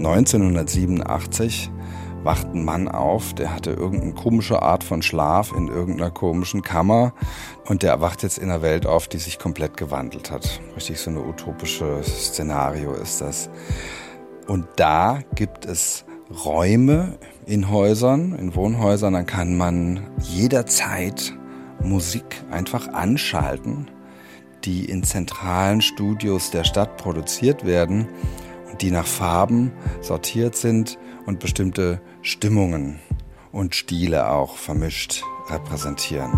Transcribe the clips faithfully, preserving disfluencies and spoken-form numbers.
neunzehnhundertsiebenundachtzig wacht ein Mann auf, der hatte irgendeine komische Art von Schlaf in irgendeiner komischen Kammer und der erwacht jetzt in einer Welt auf, die sich komplett gewandelt hat. Richtig so ein utopisches Szenario ist das. Und da gibt es Räume in Häusern, in Wohnhäusern, da kann man jederzeit Musik einfach anschalten, die in zentralen Studios der Stadt produziert werden und die nach Farben sortiert sind und bestimmte Stimmungen und Stile auch vermischt repräsentieren.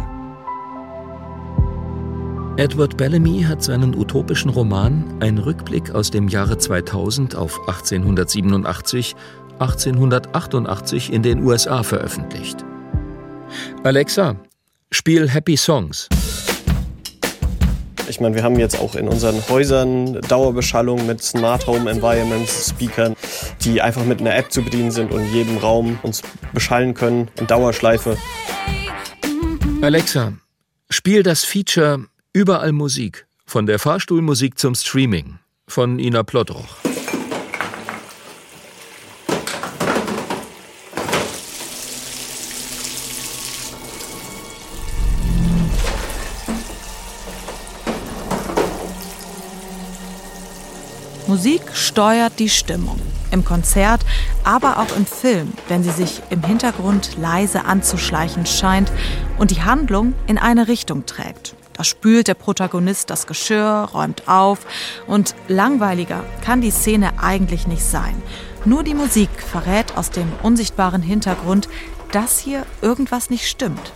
Edward Bellamy hat seinen utopischen Roman Ein Rückblick aus dem Jahre zweitausend auf achtzehnhundertsiebenundachtzig, achtzehnhundertachtundachtzig in den U S A veröffentlicht. Alexa, spiel Happy Songs. Ich meine, wir haben jetzt auch in unseren Häusern Dauerbeschallung mit Smart Home Environments, Speakern, die einfach mit einer App zu bedienen sind und in jedem Raum uns beschallen können in Dauerschleife. Alexa, spiel das Feature Überall Musik, von der Fahrstuhlmusik zum Streaming, von Ina Plottroch. Musik steuert die Stimmung. Im Konzert, aber auch im Film, wenn sie sich im Hintergrund leise anzuschleichen scheint und die Handlung in eine Richtung trägt. Da spült der Protagonist das Geschirr, räumt auf und langweiliger kann die Szene eigentlich nicht sein. Nur die Musik verrät aus dem unsichtbaren Hintergrund, dass hier irgendwas nicht stimmt.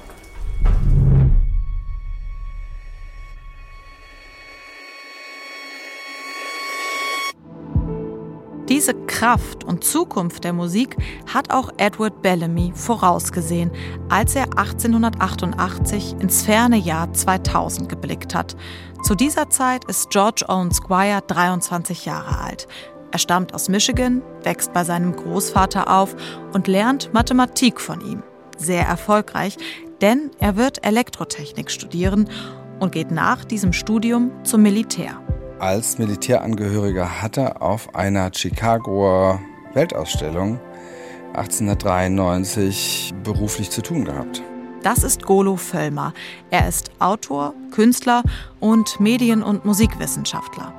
Diese Kraft und Zukunft der Musik hat auch Edward Bellamy vorausgesehen, als er achtzehnhundertachtundachtzig ins ferne Jahr zweitausend geblickt hat. Zu dieser Zeit ist George Owen Squire dreiundzwanzig Jahre alt. Er stammt aus Michigan, wächst bei seinem Großvater auf und lernt Mathematik von ihm. Sehr erfolgreich, denn er wird Elektrotechnik studieren und geht nach diesem Studium zum Militär. Als Militärangehöriger hat er auf einer Chicagoer Weltausstellung achtzehnhundertdreiundneunzig beruflich zu tun gehabt. Das ist Golo Völlmer. Er ist Autor, Künstler und Medien- und Musikwissenschaftler.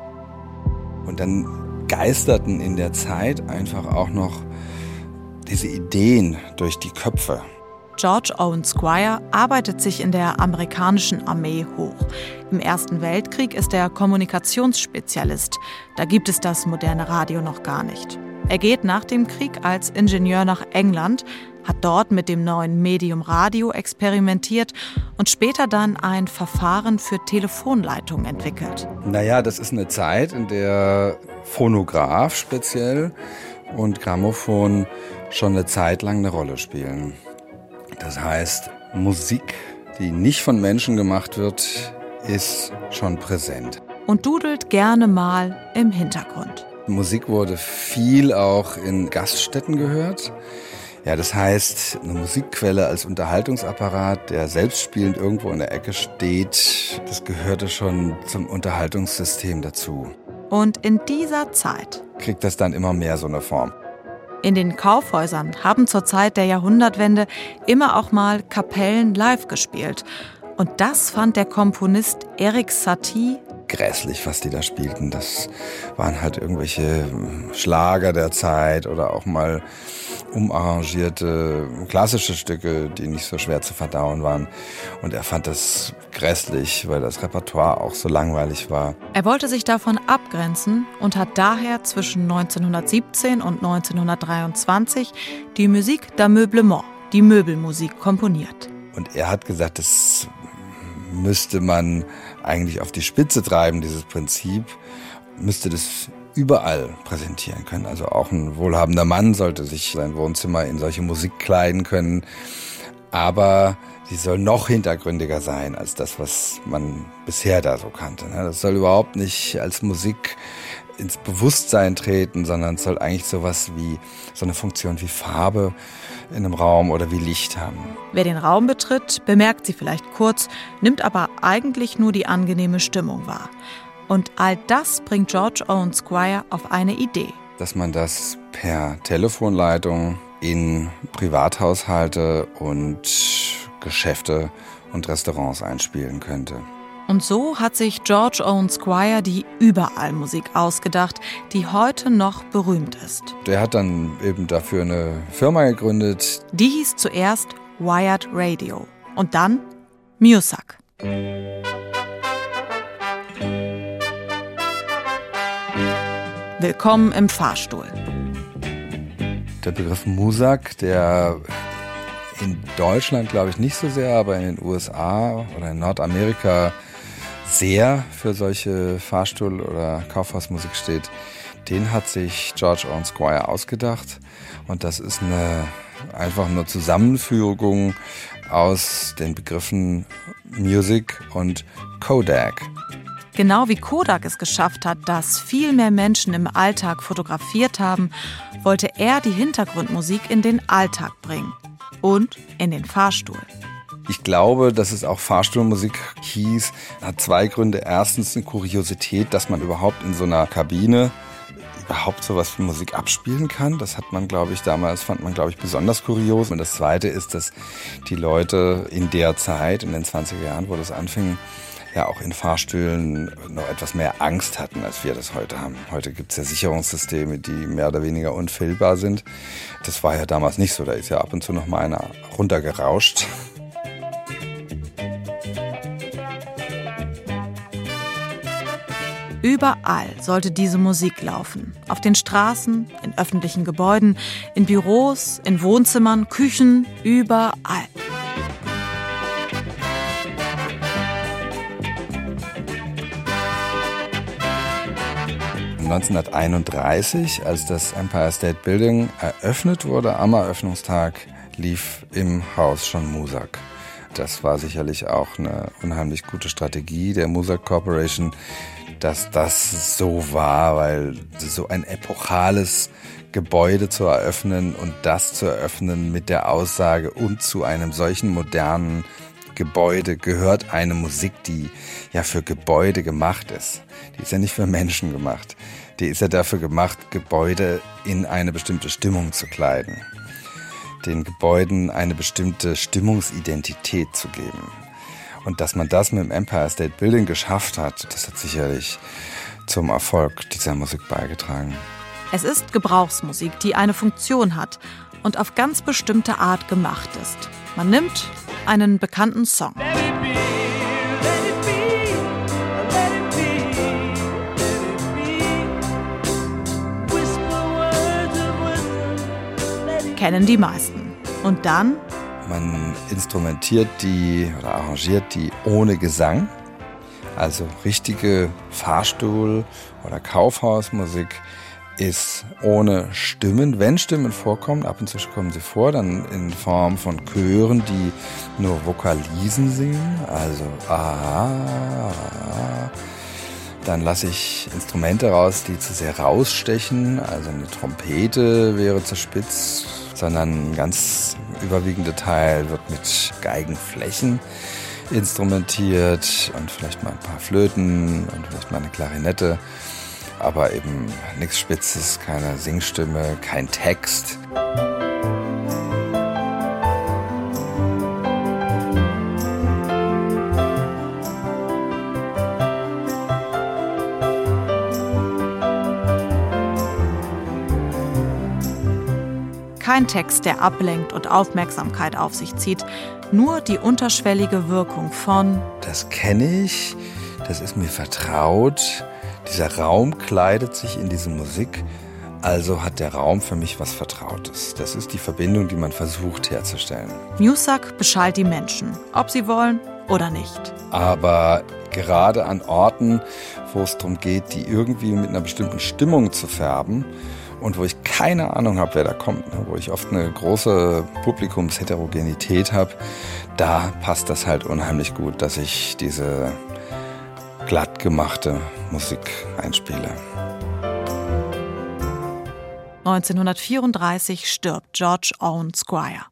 Und dann geisterten in der Zeit einfach auch noch diese Ideen durch die Köpfe. George Owen Squire arbeitet sich in der amerikanischen Armee hoch. Im Ersten Weltkrieg ist er Kommunikationsspezialist. Da gibt es das moderne Radio noch gar nicht. Er geht nach dem Krieg als Ingenieur nach England, hat dort mit dem neuen Medium Radio experimentiert und später dann ein Verfahren für Telefonleitungen entwickelt. Naja, das ist eine Zeit, in der Phonograph speziell und Grammophon schon eine Zeit lang eine Rolle spielen. Das heißt, Musik, die nicht von Menschen gemacht wird, ist schon präsent. Und dudelt gerne mal im Hintergrund. Musik wurde viel auch in Gaststätten gehört. Ja, das heißt, eine Musikquelle als Unterhaltungsapparat, der selbstspielend irgendwo in der Ecke steht, das gehörte schon zum Unterhaltungssystem dazu. Und in dieser Zeit kriegt das dann immer mehr so eine Form. In den Kaufhäusern haben zur Zeit der Jahrhundertwende immer auch mal Kapellen live gespielt. Und das fand der Komponist Erik Satie grässlich, was die da spielten. Das waren halt irgendwelche Schlager der Zeit oder auch mal umarrangierte klassische Stücke, die nicht so schwer zu verdauen waren. Und er fand das grässlich, weil das Repertoire auch so langweilig war. Er wollte sich davon abgrenzen und hat daher zwischen neunzehnhundertsiebzehn und neunzehnhundertdreiundzwanzig die Musique d'Ameublement, die Möbelmusik, komponiert. Und er hat gesagt, das müsste man eigentlich auf die Spitze treiben, dieses Prinzip, müsste das überall präsentieren können. Also auch ein wohlhabender Mann sollte sich sein Wohnzimmer in solche Musik kleiden können. Aber sie soll noch hintergründiger sein als das, was man bisher da so kannte. Das soll überhaupt nicht als Musik ins Bewusstsein treten, sondern es soll eigentlich sowas wie so eine Funktion wie Farbe in einem Raum oder wie Licht haben. Wer den Raum betritt, bemerkt sie vielleicht kurz, nimmt aber eigentlich nur die angenehme Stimmung wahr. Und all das bringt George Owen Squire auf eine Idee. dass man das per Telefonleitung in Privathaushalte und Geschäfte und Restaurants einspielen könnte. Und so hat sich George Owen Squire die Überall-Musik ausgedacht, die heute noch berühmt ist. Der hat dann eben dafür eine Firma gegründet. Die hieß zuerst Wired Radio und dann Muzak. Willkommen im Fahrstuhl. Der Begriff Muzak, der in Deutschland, glaube ich, nicht so sehr, aber in den U S A oder in Nordamerika sehr für solche Fahrstuhl- oder Kaufhausmusik steht, den hat sich George Owen Squire ausgedacht. Und das ist eine einfach nur Zusammenfügung aus den Begriffen Music und Kodak. Genau wie Kodak es geschafft hat, dass viel mehr Menschen im Alltag fotografiert haben, wollte er die Hintergrundmusik in den Alltag bringen und in den Fahrstuhl. Ich glaube, dass es auch Fahrstuhlmusik hieß, hat zwei Gründe. Erstens eine Kuriosität, dass man überhaupt in so einer Kabine überhaupt sowas wie Musik abspielen kann. Das hat man, glaube ich, damals fand man, glaube ich, besonders kurios. Und das Zweite ist, dass die Leute in der Zeit, in den zwanziger Jahren, wo das anfing, ja auch in Fahrstühlen noch etwas mehr Angst hatten, als wir das heute haben. Heute gibt es ja Sicherungssysteme, die mehr oder weniger unfehlbar sind. Das war ja damals nicht so. Da ist ja ab und zu noch mal einer runtergerauscht. Überall sollte diese Musik laufen. Auf den Straßen, in öffentlichen Gebäuden, in Büros, in Wohnzimmern, Küchen, überall. neunzehnhunderteinunddreißig, als das Empire State Building eröffnet wurde, am Eröffnungstag, lief im Haus schon Muzak. Das war sicherlich auch eine unheimlich gute Strategie der Muzak Corporation, dass das so war, weil so ein epochales Gebäude zu eröffnen und das zu eröffnen mit der Aussage, und zu einem solchen modernen Gebäude gehört eine Musik, die ja für Gebäude gemacht ist. Die ist ja nicht für Menschen gemacht. Die ist ja dafür gemacht, Gebäude in eine bestimmte Stimmung zu kleiden. Den Gebäuden eine bestimmte Stimmungsidentität zu geben. Und dass man das mit dem Empire State Building geschafft hat, das hat sicherlich zum Erfolg dieser Musik beigetragen. Es ist Gebrauchsmusik, die eine Funktion hat und auf ganz bestimmte Art gemacht ist. Man nimmt einen bekannten Song. Kennen die meisten. Und dann? Man instrumentiert die oder arrangiert die ohne Gesang. Also richtige Fahrstuhl- oder Kaufhausmusik ist ohne Stimmen. Wenn Stimmen vorkommen, ab und zu kommen sie vor, dann in Form von Chören, die nur Vokalisen singen. Also ah, dann lasse ich Instrumente raus, die zu sehr rausstechen. Also eine Trompete wäre zu spitz, sondern ein ganz überwiegender Teil wird mit Geigenflächen instrumentiert und vielleicht mal ein paar Flöten und vielleicht mal eine Klarinette. Aber eben nichts Spitzes, keine Singstimme, kein Text. Kein Text, der ablenkt und Aufmerksamkeit auf sich zieht. Nur die unterschwellige Wirkung von: Das kenne ich, das ist mir vertraut. Dieser Raum kleidet sich in diese Musik, also hat der Raum für mich was Vertrautes. Das ist die Verbindung, die man versucht herzustellen. Muzak beschallt die Menschen, ob sie wollen oder nicht. Aber gerade an Orten, wo es darum geht, die irgendwie mit einer bestimmten Stimmung zu färben und wo ich keine Ahnung habe, wer da kommt, wo ich oft eine große Publikumsheterogenität habe, da passt das halt unheimlich gut, dass ich diese glatt gemachte Musik einspiele. neunzehnhundertvierunddreißig stirbt George Owen Squire.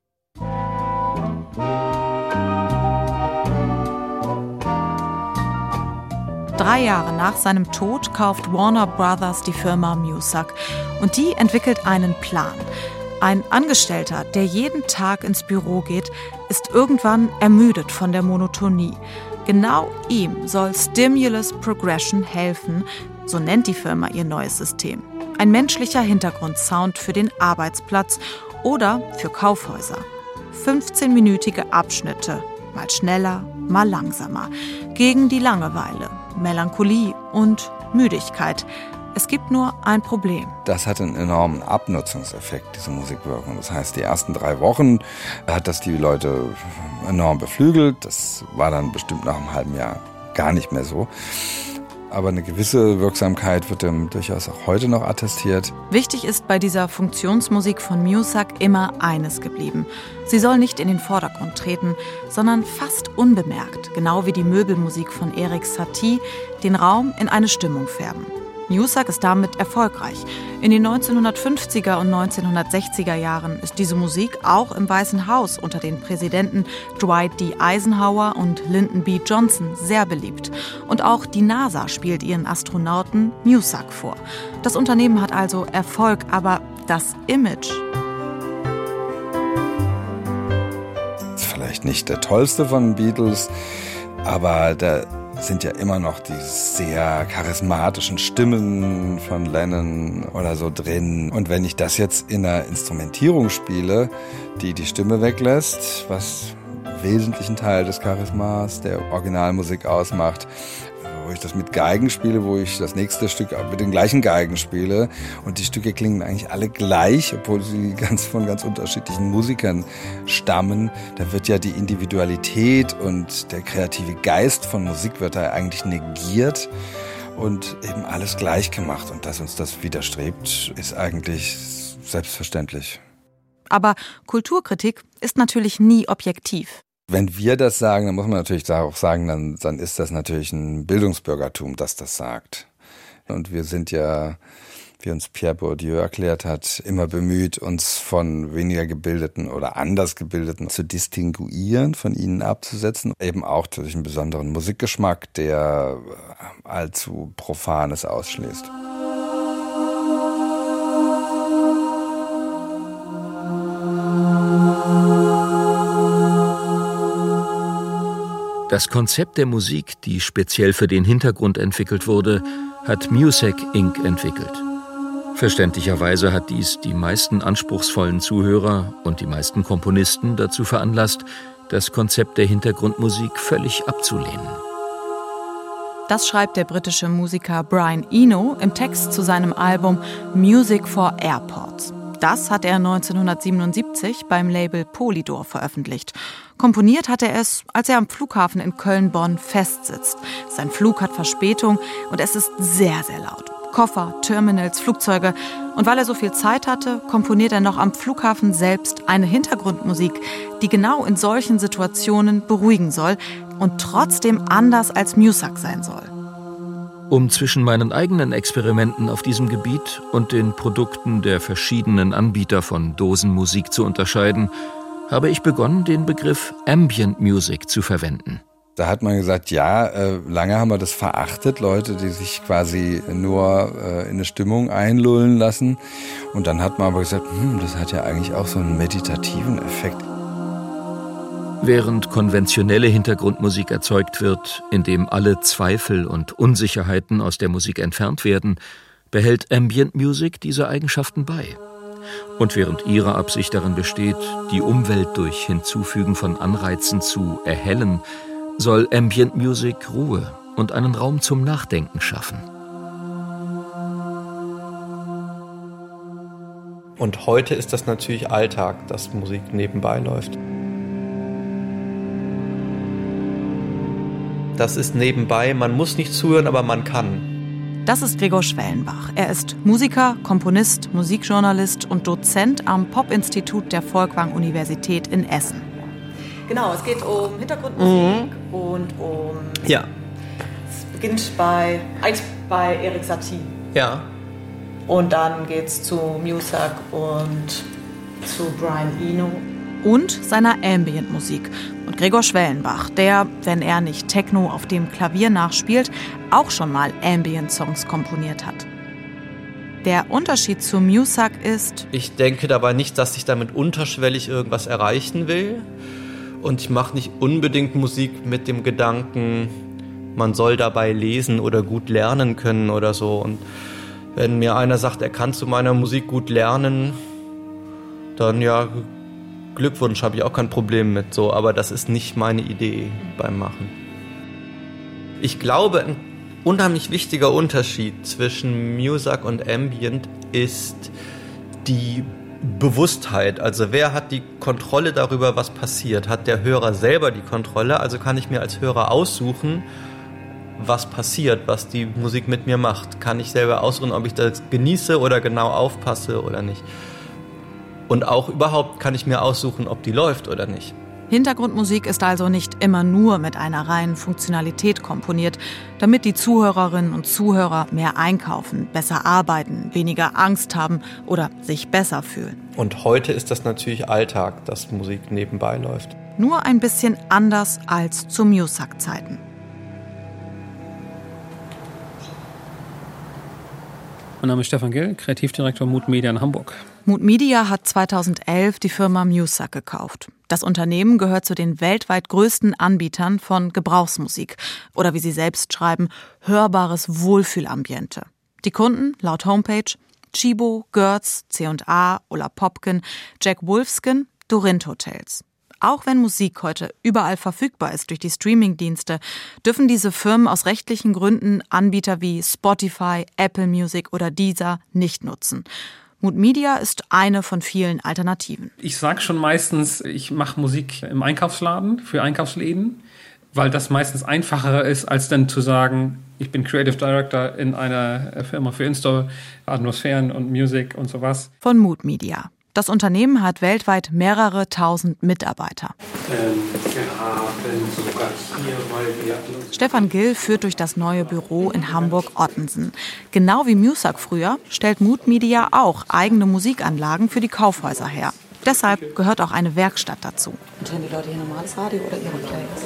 Drei Jahre nach seinem Tod kauft Warner Brothers die Firma Muzak und die entwickelt einen Plan. Ein Angestellter, der jeden Tag ins Büro geht, ist irgendwann ermüdet von der Monotonie. Genau ihm soll Stimulus Progression helfen, so nennt die Firma ihr neues System. Ein menschlicher Hintergrundsound für den Arbeitsplatz oder für Kaufhäuser. fünfzehnminütige Abschnitte, mal schneller, mal langsamer, gegen die Langeweile, Melancholie und Müdigkeit. Es gibt nur ein Problem. Das hat einen enormen Abnutzungseffekt, diese Musikwirkung. Das heißt, die ersten drei Wochen hat das die Leute enorm beflügelt. Das war dann bestimmt nach einem halben Jahr gar nicht mehr so. Aber eine gewisse Wirksamkeit wird dem durchaus auch heute noch attestiert. Wichtig ist bei dieser Funktionsmusik von Muzak immer eines geblieben. Sie soll nicht in den Vordergrund treten, sondern fast unbemerkt, genau wie die Möbelmusik von Erik Satie, den Raum in eine Stimmung färben. Muzak ist damit erfolgreich. In den neunzehnhundertfünfziger und neunzehnhundertsechziger Jahren ist diese Musik auch im Weißen Haus unter den Präsidenten Dwight D. Eisenhower und Lyndon B. Johnson sehr beliebt. Und auch die NASA spielt ihren Astronauten Muzak vor. Das Unternehmen hat also Erfolg, aber das Image... Das ist vielleicht nicht der tollste von den Beatles, aber der sind ja immer noch die sehr charismatischen Stimmen von Lennon oder so drin. Und wenn ich das jetzt in einer Instrumentierung spiele, die die Stimme weglässt, was einen wesentlichen Teil des Charismas der Originalmusik ausmacht, wo ich das mit Geigen spiele, wo ich das nächste Stück mit den gleichen Geigen spiele und die Stücke klingen eigentlich alle gleich, obwohl sie ganz von ganz unterschiedlichen Musikern stammen, da wird ja die Individualität und der kreative Geist von Musik wird da eigentlich negiert und eben alles gleich gemacht. Und dass uns das widerstrebt, ist eigentlich selbstverständlich. Aber Kulturkritik ist natürlich nie objektiv. Wenn wir das sagen, dann muss man natürlich auch sagen, dann, dann ist das natürlich ein Bildungsbürgertum, das das sagt. Und wir sind ja, wie uns Pierre Bourdieu erklärt hat, immer bemüht, uns von weniger Gebildeten oder anders Gebildeten zu distinguieren, von ihnen abzusetzen. Eben auch durch einen besonderen Musikgeschmack, der allzu Profanes ausschließt. Das Konzept der Musik, die speziell für den Hintergrund entwickelt wurde, hat Muzak Incorporated entwickelt. Verständlicherweise hat dies die meisten anspruchsvollen Zuhörer und die meisten Komponisten dazu veranlasst, das Konzept der Hintergrundmusik völlig abzulehnen. Das schreibt der britische Musiker Brian Eno im Text zu seinem Album Music for Airports. Das hat er neunzehnhundertsiebenundsiebzig beim Label Polydor veröffentlicht. Komponiert hat er es, als er am Flughafen in Köln-Bonn festsitzt. Sein Flug hat Verspätung und es ist sehr, sehr laut. Koffer, Terminals, Flugzeuge. Und weil er so viel Zeit hatte, komponiert er noch am Flughafen selbst eine Hintergrundmusik, die genau in solchen Situationen beruhigen soll und trotzdem anders als Muzak sein soll. Um zwischen meinen eigenen Experimenten auf diesem Gebiet und den Produkten der verschiedenen Anbieter von Dosenmusik zu unterscheiden, habe ich begonnen, den Begriff Ambient Music zu verwenden. Da hat man gesagt, ja, äh, lange haben wir das verachtet, Leute, die sich quasi nur äh, in eine Stimmung einlullen lassen. Und dann hat man aber gesagt, hm, das hat ja eigentlich auch so einen meditativen Effekt. Während konventionelle Hintergrundmusik erzeugt wird, indem alle Zweifel und Unsicherheiten aus der Musik entfernt werden, behält Ambient Music diese Eigenschaften bei. Und während ihre Absicht darin besteht, die Umwelt durch Hinzufügen von Anreizen zu erhellen, soll Ambient Music Ruhe und einen Raum zum Nachdenken schaffen. Und heute ist das natürlich Alltag, dass Musik nebenbei läuft. Das ist nebenbei, man muss nicht zuhören, aber man kann. Das ist Gregor Schwellenbach. Er ist Musiker, Komponist, Musikjournalist und Dozent am Pop-Institut der Folkwang-Universität in Essen. Genau, es geht um Hintergrundmusik mhm. und um... Ja. Es beginnt bei, eigentlich bei Erik Satie. Ja. Und dann geht's zu Muzak und zu Brian Eno. und seiner Ambient-Musik. Und Gregor Schwellenbach, der, wenn er nicht Techno auf dem Klavier nachspielt, auch schon mal Ambient-Songs komponiert hat. Der Unterschied zu Muzak ist: Ich denke dabei nicht, dass ich damit unterschwellig irgendwas erreichen will. Und ich mache nicht unbedingt Musik mit dem Gedanken, man soll dabei lesen oder gut lernen können oder so. Und wenn mir einer sagt, er kann zu meiner Musik gut lernen, dann ja, Glückwunsch, habe ich auch kein Problem mit. So, aber das ist nicht meine Idee beim Machen. Ich glaube, ein unheimlich wichtiger Unterschied zwischen Muzak und Ambient ist die Bewusstheit. Also wer hat die Kontrolle darüber, was passiert? Hat der Hörer selber die Kontrolle? Also kann ich mir als Hörer aussuchen, was passiert, was die Musik mit mir macht. Kann ich selber aussuchen, ob ich das genieße oder genau aufpasse oder nicht. Und auch überhaupt kann ich mir aussuchen, ob die läuft oder nicht. Hintergrundmusik ist also nicht immer nur mit einer reinen Funktionalität komponiert, damit die Zuhörerinnen und Zuhörer mehr einkaufen, besser arbeiten, weniger Angst haben oder sich besser fühlen. Und heute ist das natürlich Alltag, dass Musik nebenbei läuft. Nur ein bisschen anders als zu Muzak-Zeiten. Mein Name ist Stefan Gill, Kreativdirektor Mood Media in Hamburg. Mood Media hat zweitausendelf die Firma Muzak gekauft. Das Unternehmen gehört zu den weltweit größten Anbietern von Gebrauchsmusik oder, wie sie selbst schreiben, hörbares Wohlfühlambiente. Die Kunden laut Homepage: Chibo, Gertz, C und A, Ulla Popken, Jack Wolfskin, Dorint Hotels. Auch wenn Musik heute überall verfügbar ist durch die Streamingdienste, dürfen diese Firmen aus rechtlichen Gründen Anbieter wie Spotify, Apple Music oder Deezer nicht nutzen. Mood Media ist eine von vielen Alternativen. Ich sage schon meistens, ich mache Musik im Einkaufsladen, für Einkaufsläden, weil das meistens einfacher ist, als dann zu sagen, ich bin Creative Director in einer Firma für In-Store, Atmosphären und Music und sowas. Von Mood Media. Das Unternehmen hat weltweit mehrere tausend Mitarbeiter. Ähm, wir haben sogar hier, weil wir... Stefan Gill führt durch das neue Büro in Hamburg-Ottensen. Genau wie Muzak früher stellt Mood Media auch eigene Musikanlagen für die Kaufhäuser her. Deshalb gehört auch eine Werkstatt dazu. Und hören die Leute hier normales Radio oder ihre Playlist?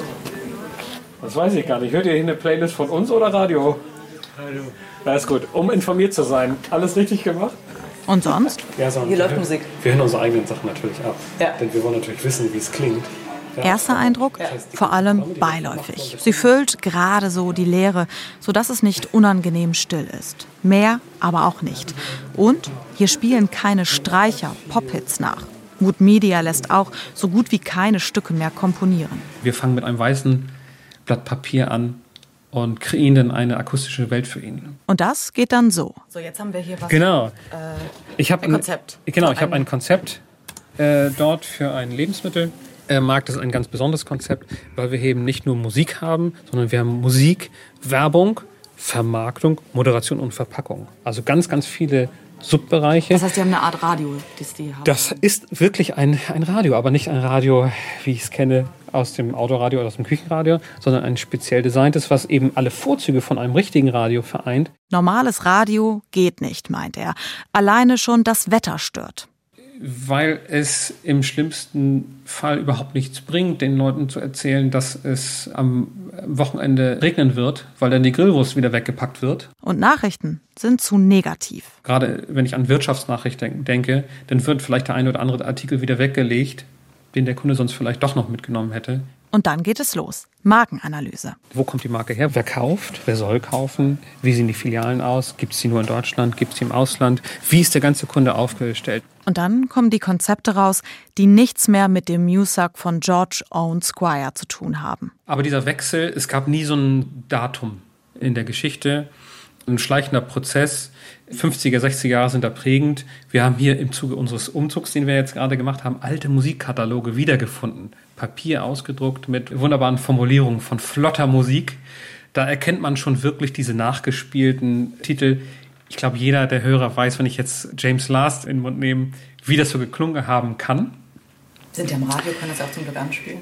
Das weiß ich gar nicht. Hört ihr hier eine Playlist von uns oder Radio? Radio. Na ist gut, um informiert zu sein. Alles richtig gemacht? Und sonst? Ja, so Hier läuft Musik. Wir hören unsere eigenen Sachen natürlich ab. Ja. Denn wir wollen natürlich wissen, wie es klingt. Ja. Erster Eindruck? Vor allem beiläufig. Sie füllt gerade so die Leere, sodass es nicht unangenehm still ist. Mehr aber auch nicht. Und hier spielen keine Streicher Pop-Hits nach. Mood Media lässt auch so gut wie keine Stücke mehr komponieren. Wir fangen mit einem weißen Blatt Papier an und kreieren dann eine akustische Welt für ihn. Und das geht dann so. So, jetzt haben wir hier was. Genau. Äh, ich habe ein Konzept. Ein, genau, ich habe ein Konzept äh, dort für ein Lebensmittel. Äh, Markt ist ein ganz besonderes Konzept, weil wir eben nicht nur Musik haben, sondern wir haben Musik, Werbung, Vermarktung, Moderation und Verpackung. Also ganz, ganz viele Subbereiche. Das heißt, die haben eine Art Radio, das die haben. Das ist wirklich ein, ein Radio, aber nicht ein Radio, wie ich es kenne, aus dem Autoradio oder aus dem Küchenradio, sondern ein speziell designtes, was eben alle Vorzüge von einem richtigen Radio vereint. Normales Radio geht nicht, meint er. Alleine schon das Wetter stört. Weil es im schlimmsten Fall überhaupt nichts bringt, den Leuten zu erzählen, dass es am Wochenende regnen wird, weil dann die Grillwurst wieder weggepackt wird. Und Nachrichten sind zu negativ. Gerade wenn ich an Wirtschaftsnachrichten denke, dann wird vielleicht der eine oder andere Artikel wieder weggelegt, den der Kunde sonst vielleicht doch noch mitgenommen hätte. Und dann geht es los. Markenanalyse. Wo kommt die Marke her? Wer kauft? Wer soll kaufen? Wie sehen die Filialen aus? Gibt es die nur in Deutschland? Gibt es die im Ausland? Wie ist der ganze Kunde aufgestellt? Und dann kommen die Konzepte raus, die nichts mehr mit dem Muzak von George Owen Squire zu tun haben. Aber dieser Wechsel, es gab nie so ein Datum in der Geschichte. Ein schleichender Prozess. fünfziger, sechziger Jahre sind da prägend. Wir haben hier im Zuge unseres Umzugs, den wir jetzt gerade gemacht haben, alte Musikkataloge wiedergefunden. Papier ausgedruckt mit wunderbaren Formulierungen von flotter Musik. Da erkennt man schon wirklich diese nachgespielten Titel. Ich glaube, jeder der Hörer weiß, wenn ich jetzt James Last in den Mund nehme, wie das so geklungen haben kann. Sind ja im Radio, können das auch zum Glück anspielen.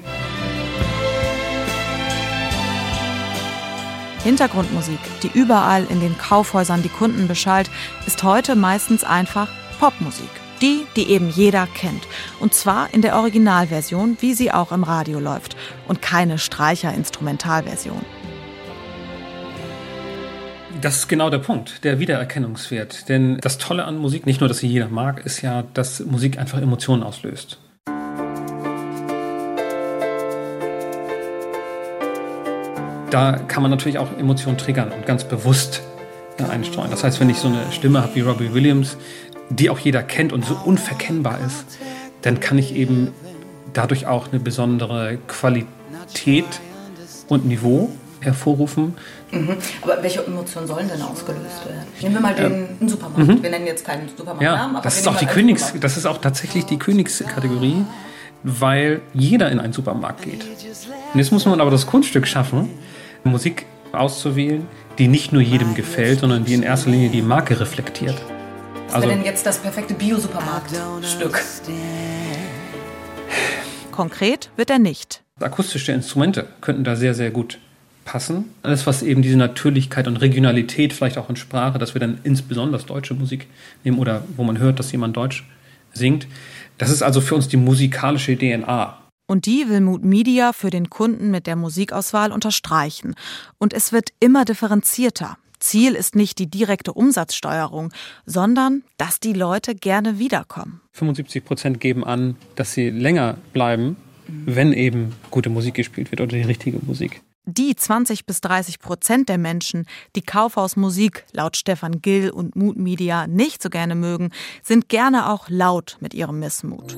Hintergrundmusik, die überall in den Kaufhäusern die Kunden beschallt, ist heute meistens einfach Popmusik. Die, die eben jeder kennt. Und zwar in der Originalversion, wie sie auch im Radio läuft. Und keine Streicher-Instrumentalversion. Das ist genau der Punkt, der Wiedererkennungswert. Denn das Tolle an Musik, nicht nur, dass sie jeder mag, ist ja, dass Musik einfach Emotionen auslöst. Da kann man natürlich auch Emotionen triggern und ganz bewusst einstreuen. Das heißt, wenn ich so eine Stimme habe wie Robbie Williams, die auch jeder kennt und so unverkennbar ist, dann kann ich eben dadurch auch eine besondere Qualität und Niveau hervorrufen. Mhm. Aber welche Emotionen sollen denn ausgelöst werden? Nehmen wir mal den ähm, Supermarkt. Mhm. Wir nennen jetzt keinen Supermarktnamen. Ja, aber das ist auch die Königs, das ist auch tatsächlich die Königskategorie, weil jeder in einen Supermarkt geht. Und jetzt muss man aber das Kunststück schaffen, Musik auszuwählen, die nicht nur jedem gefällt, sondern die in erster Linie die Marke reflektiert. Was also, wäre denn jetzt das perfekte Bio-Supermarkt-Stück? Konkret wird er nicht. Akustische Instrumente könnten da sehr, sehr gut passen. Alles, was eben diese Natürlichkeit und Regionalität, vielleicht auch in Sprache, dass wir dann insbesondere deutsche Musik nehmen oder wo man hört, dass jemand Deutsch singt. Das ist also für uns die musikalische D N A. Und die will Mood Media für den Kunden mit der Musikauswahl unterstreichen. Und es wird immer differenzierter. Ziel ist nicht die direkte Umsatzsteuerung, sondern dass die Leute gerne wiederkommen. fünfundsiebzig Prozent geben an, dass sie länger bleiben, wenn eben gute Musik gespielt wird oder die richtige Musik. Die zwanzig bis dreißig Prozent der Menschen, die Kaufhausmusik laut Stefan Gill und Mood Media nicht so gerne mögen, sind gerne auch laut mit ihrem Missmut.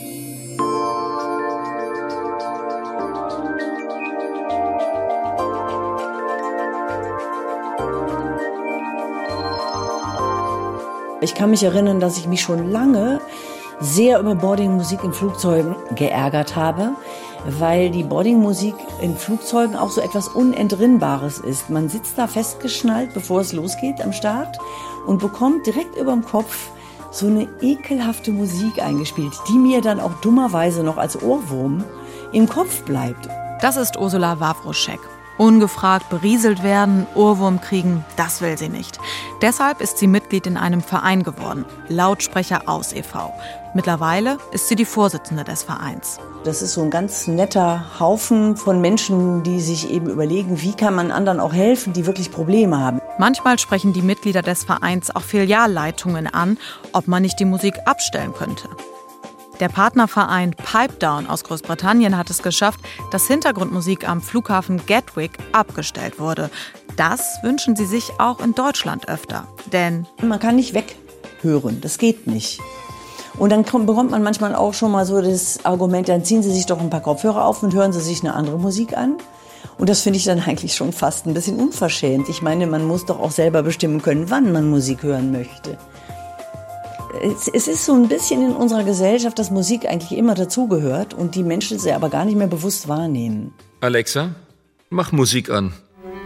Ich kann mich erinnern, dass ich mich schon lange sehr über Boardingmusik in Flugzeugen geärgert habe, weil die Boardingmusik in Flugzeugen auch so etwas Unentrinnbares ist. Man sitzt da festgeschnallt, bevor es losgeht am Start und bekommt direkt überm Kopf so eine ekelhafte Musik eingespielt, die mir dann auch dummerweise noch als Ohrwurm im Kopf bleibt. Das ist Ursula Wawruschek. Ungefragt berieselt werden, Ohrwurm kriegen, das will sie nicht. Deshalb ist sie Mitglied in einem Verein geworden, Lautsprecher aus e V Mittlerweile ist sie die Vorsitzende des Vereins. Das ist so ein ganz netter Haufen von Menschen, die sich eben überlegen, wie kann man anderen auch helfen, die wirklich Probleme haben. Manchmal sprechen die Mitglieder des Vereins auch Filialleitungen an, ob man nicht die Musik abstellen könnte. Der Partnerverein Pipe Down aus Großbritannien hat es geschafft, dass Hintergrundmusik am Flughafen Gatwick abgestellt wurde. Das wünschen sie sich auch in Deutschland öfter. Denn man kann nicht weghören, das geht nicht. Und dann kommt, bekommt man manchmal auch schon mal so das Argument, dann ziehen Sie sich doch ein paar Kopfhörer auf und hören Sie sich eine andere Musik an. Und das finde ich dann eigentlich schon fast ein bisschen unverschämt. Ich meine, man muss doch auch selber bestimmen können, wann man Musik hören möchte. Es, es ist so ein bisschen in unserer Gesellschaft, dass Musik eigentlich immer dazugehört und die Menschen sie aber gar nicht mehr bewusst wahrnehmen. Alexa, mach Musik an.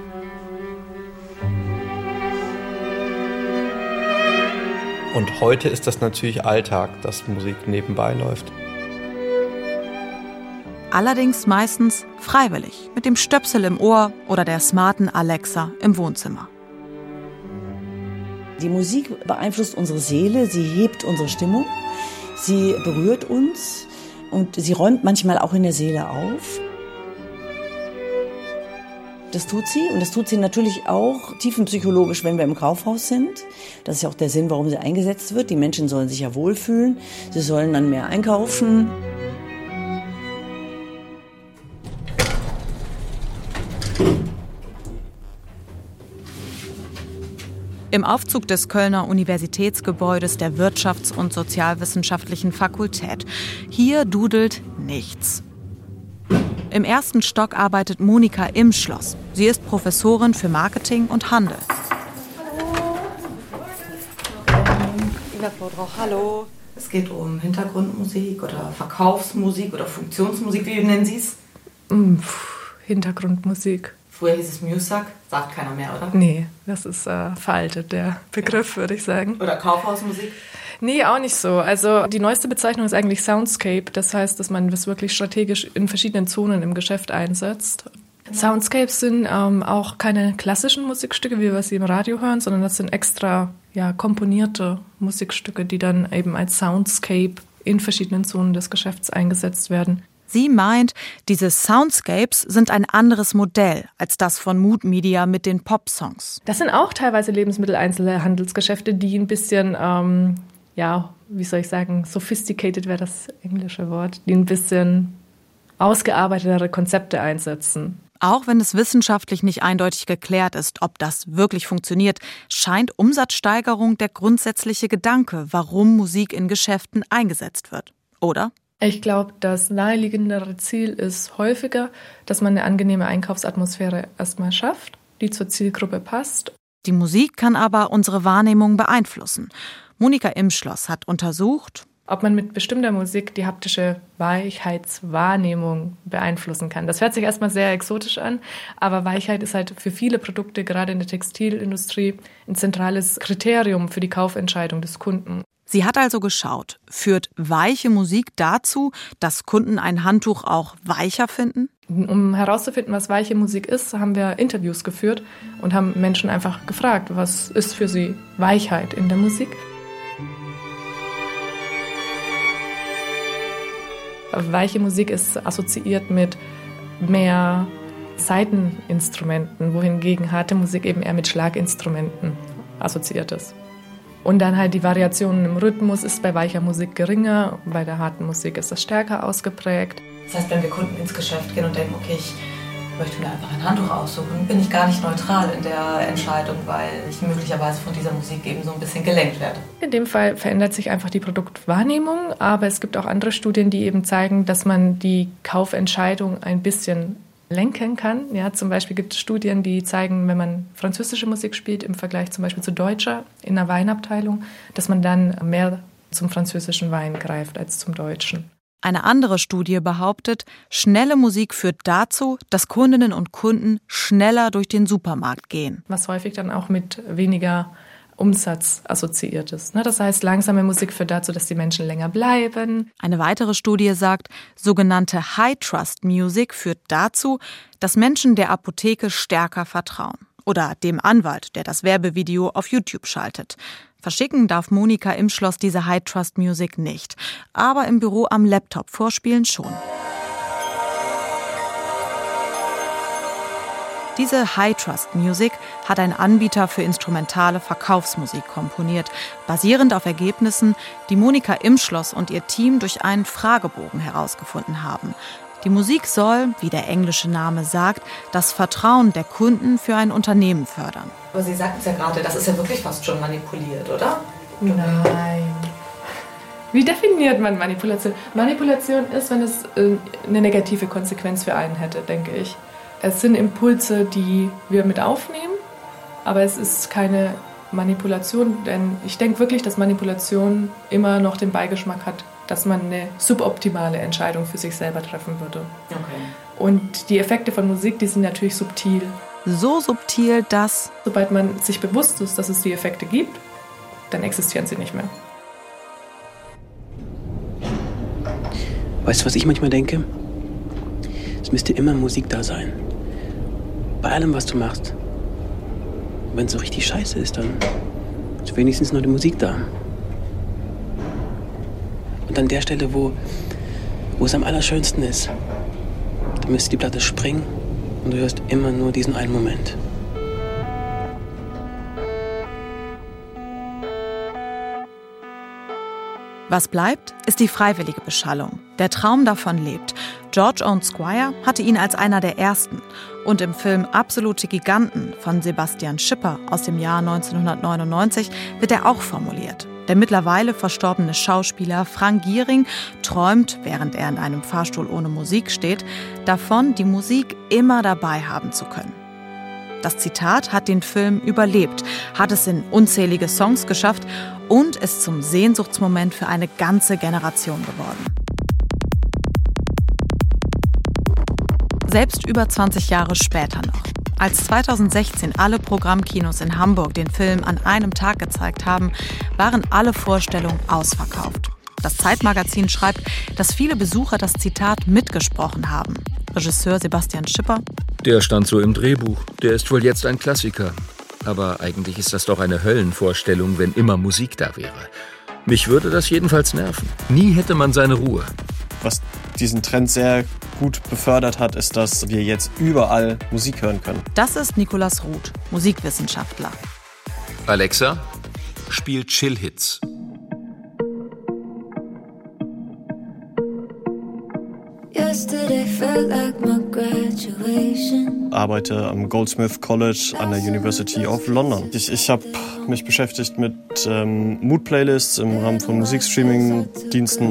Und heute ist das natürlich Alltag, dass Musik nebenbei läuft. Allerdings meistens freiwillig, mit dem Stöpsel im Ohr oder der smarten Alexa im Wohnzimmer. Die Musik beeinflusst unsere Seele, sie hebt unsere Stimmung, sie berührt uns und sie räumt manchmal auch in der Seele auf. Das tut sie und das tut sie natürlich auch tiefenpsychologisch, wenn wir im Kaufhaus sind. Das ist ja auch der Sinn, warum sie eingesetzt wird. Die Menschen sollen sich ja wohlfühlen, sie sollen dann mehr einkaufen. Im Aufzug des Kölner Universitätsgebäudes der Wirtschafts- und Sozialwissenschaftlichen Fakultät. Hier dudelt nichts. Im ersten Stock arbeitet Monika im Schloss. Sie ist Professorin für Marketing und Handel. Ina Vordrach, hallo. Es geht um Hintergrundmusik oder Verkaufsmusik oder Funktionsmusik. Wie nennen Sie es? Mm, Hintergrundmusik. Früher hieß es Musak, sagt keiner mehr, oder? Nee, das ist äh, veraltet, der Begriff, würde ich sagen. Oder Kaufhausmusik? Nee, auch nicht so. Also die neueste Bezeichnung ist eigentlich Soundscape. Das heißt, dass man das wirklich strategisch in verschiedenen Zonen im Geschäft einsetzt. Genau. Soundscapes sind ähm, auch keine klassischen Musikstücke, wie wir sie im Radio hören, sondern das sind extra ja, komponierte Musikstücke, die dann eben als Soundscape in verschiedenen Zonen des Geschäfts eingesetzt werden. Sie meint, diese Soundscapes sind ein anderes Modell als das von Mood Media mit den Pop-Songs. Das sind auch teilweise Lebensmitteleinzelhandelsgeschäfte, die ein bisschen, ähm, ja, wie soll ich sagen, sophisticated wäre das englische Wort, die ein bisschen ausgearbeitetere Konzepte einsetzen. Auch wenn es wissenschaftlich nicht eindeutig geklärt ist, ob das wirklich funktioniert, scheint Umsatzsteigerung der grundsätzliche Gedanke, warum Musik in Geschäften eingesetzt wird. Oder? Ich glaube, das naheliegendere Ziel ist häufiger, dass man eine angenehme Einkaufsatmosphäre erstmal schafft, die zur Zielgruppe passt. Die Musik kann aber unsere Wahrnehmung beeinflussen. Monika Imschloss hat untersucht, ob man mit bestimmter Musik die haptische Weichheitswahrnehmung beeinflussen kann. Das hört sich erstmal sehr exotisch an, aber Weichheit ist halt für viele Produkte, gerade in der Textilindustrie, ein zentrales Kriterium für die Kaufentscheidung des Kunden. Sie hat also geschaut, führt weiche Musik dazu, dass Kunden ein Handtuch auch weicher finden? Um herauszufinden, was weiche Musik ist, haben wir Interviews geführt und haben Menschen einfach gefragt, was ist für sie Weichheit in der Musik? Weiche Musik ist assoziiert mit mehr Saiteninstrumenten, wohingegen harte Musik eben eher mit Schlaginstrumenten assoziiert ist. Und dann halt die Variation im Rhythmus ist bei weicher Musik geringer, bei der harten Musik ist das stärker ausgeprägt. Das heißt, wenn wir Kunden ins Geschäft gehen und denken, okay, ich möchte mir einfach ein Handtuch aussuchen, bin ich gar nicht neutral in der Entscheidung, weil ich möglicherweise von dieser Musik eben so ein bisschen gelenkt werde. In dem Fall verändert sich einfach die Produktwahrnehmung, aber es gibt auch andere Studien, die eben zeigen, dass man die Kaufentscheidung ein bisschen lenken kann. Ja, zum Beispiel gibt es Studien, die zeigen, wenn man französische Musik spielt im Vergleich zum Beispiel zu deutscher in einer Weinabteilung, dass man dann mehr zum französischen Wein greift als zum deutschen. Eine andere Studie behauptet, schnelle Musik führt dazu, dass Kundinnen und Kunden schneller durch den Supermarkt gehen. Was häufig dann auch mit weniger Umsatz assoziiert ist. Das heißt, langsame Musik führt dazu, dass die Menschen länger bleiben. Eine weitere Studie sagt, sogenannte High-Trust-Music führt dazu, dass Menschen der Apotheke stärker vertrauen. Oder dem Anwalt, der das Werbevideo auf YouTube schaltet. Verschicken darf Monika Imschloss diese High-Trust-Music nicht. Aber im Büro am Laptop vorspielen schon. Diese High-Trust-Music hat ein Anbieter für instrumentale Verkaufsmusik komponiert, basierend auf Ergebnissen, die Monika Imschloss und ihr Team durch einen Fragebogen herausgefunden haben. Die Musik soll, wie der englische Name sagt, das Vertrauen der Kunden für ein Unternehmen fördern. Aber Sie sagten es ja gerade, das ist ja wirklich fast schon manipuliert, oder? Nein. Wie definiert man Manipulation? Manipulation ist, wenn es eine negative Konsequenz für einen hätte, denke ich. Es sind Impulse, die wir mit aufnehmen, aber es ist keine Manipulation, denn ich denke wirklich, dass Manipulation immer noch den Beigeschmack hat, dass man eine suboptimale Entscheidung für sich selber treffen würde. Okay. Und die Effekte von Musik, die sind natürlich subtil. So subtil, dass, sobald man sich bewusst ist, dass es die Effekte gibt, dann existieren sie nicht mehr. Weißt du, was ich manchmal denke? Es müsste immer Musik da sein. Bei allem, was du machst. Wenn es so richtig scheiße ist, dann ist wenigstens noch die Musik da. Und an der Stelle, wo, wo es am allerschönsten ist, da müsste die Platte springen und du hörst immer nur diesen einen Moment. Was bleibt, ist die freiwillige Beschallung. Der Traum davon lebt. George Owen Squire hatte ihn als einer der ersten. Und im Film Absolute Giganten von Sebastian Schipper aus dem Jahr neunzehnhundertneunundneunzig wird er auch formuliert. Der mittlerweile verstorbene Schauspieler Frank Giering träumt, während er in einem Fahrstuhl ohne Musik steht, davon, die Musik immer dabei haben zu können. Das Zitat hat den Film überlebt, hat es in unzählige Songs geschafft und ist zum Sehnsuchtsmoment für eine ganze Generation geworden. Selbst über zwanzig Jahre später noch. Als zweitausendsechzehn alle Programmkinos in Hamburg den Film an einem Tag gezeigt haben, waren alle Vorstellungen ausverkauft. Das Zeitmagazin schreibt, dass viele Besucher das Zitat mitgesprochen haben. Regisseur Sebastian Schipper: Der stand so im Drehbuch. Der ist wohl jetzt ein Klassiker. Aber eigentlich ist das doch eine Höllenvorstellung, wenn immer Musik da wäre. Mich würde das jedenfalls nerven. Nie hätte man seine Ruhe. Was diesen Trend sehr gut befördert hat, ist, dass wir jetzt überall Musik hören können. Das ist Nikolaus Ruth, Musikwissenschaftler. Alexa, spiel Chill-Hits. Ich arbeite am Goldsmith College an der University of London. Ich, ich habe mich beschäftigt mit ähm, Mood-Playlists im Rahmen von Musikstreaming-Diensten.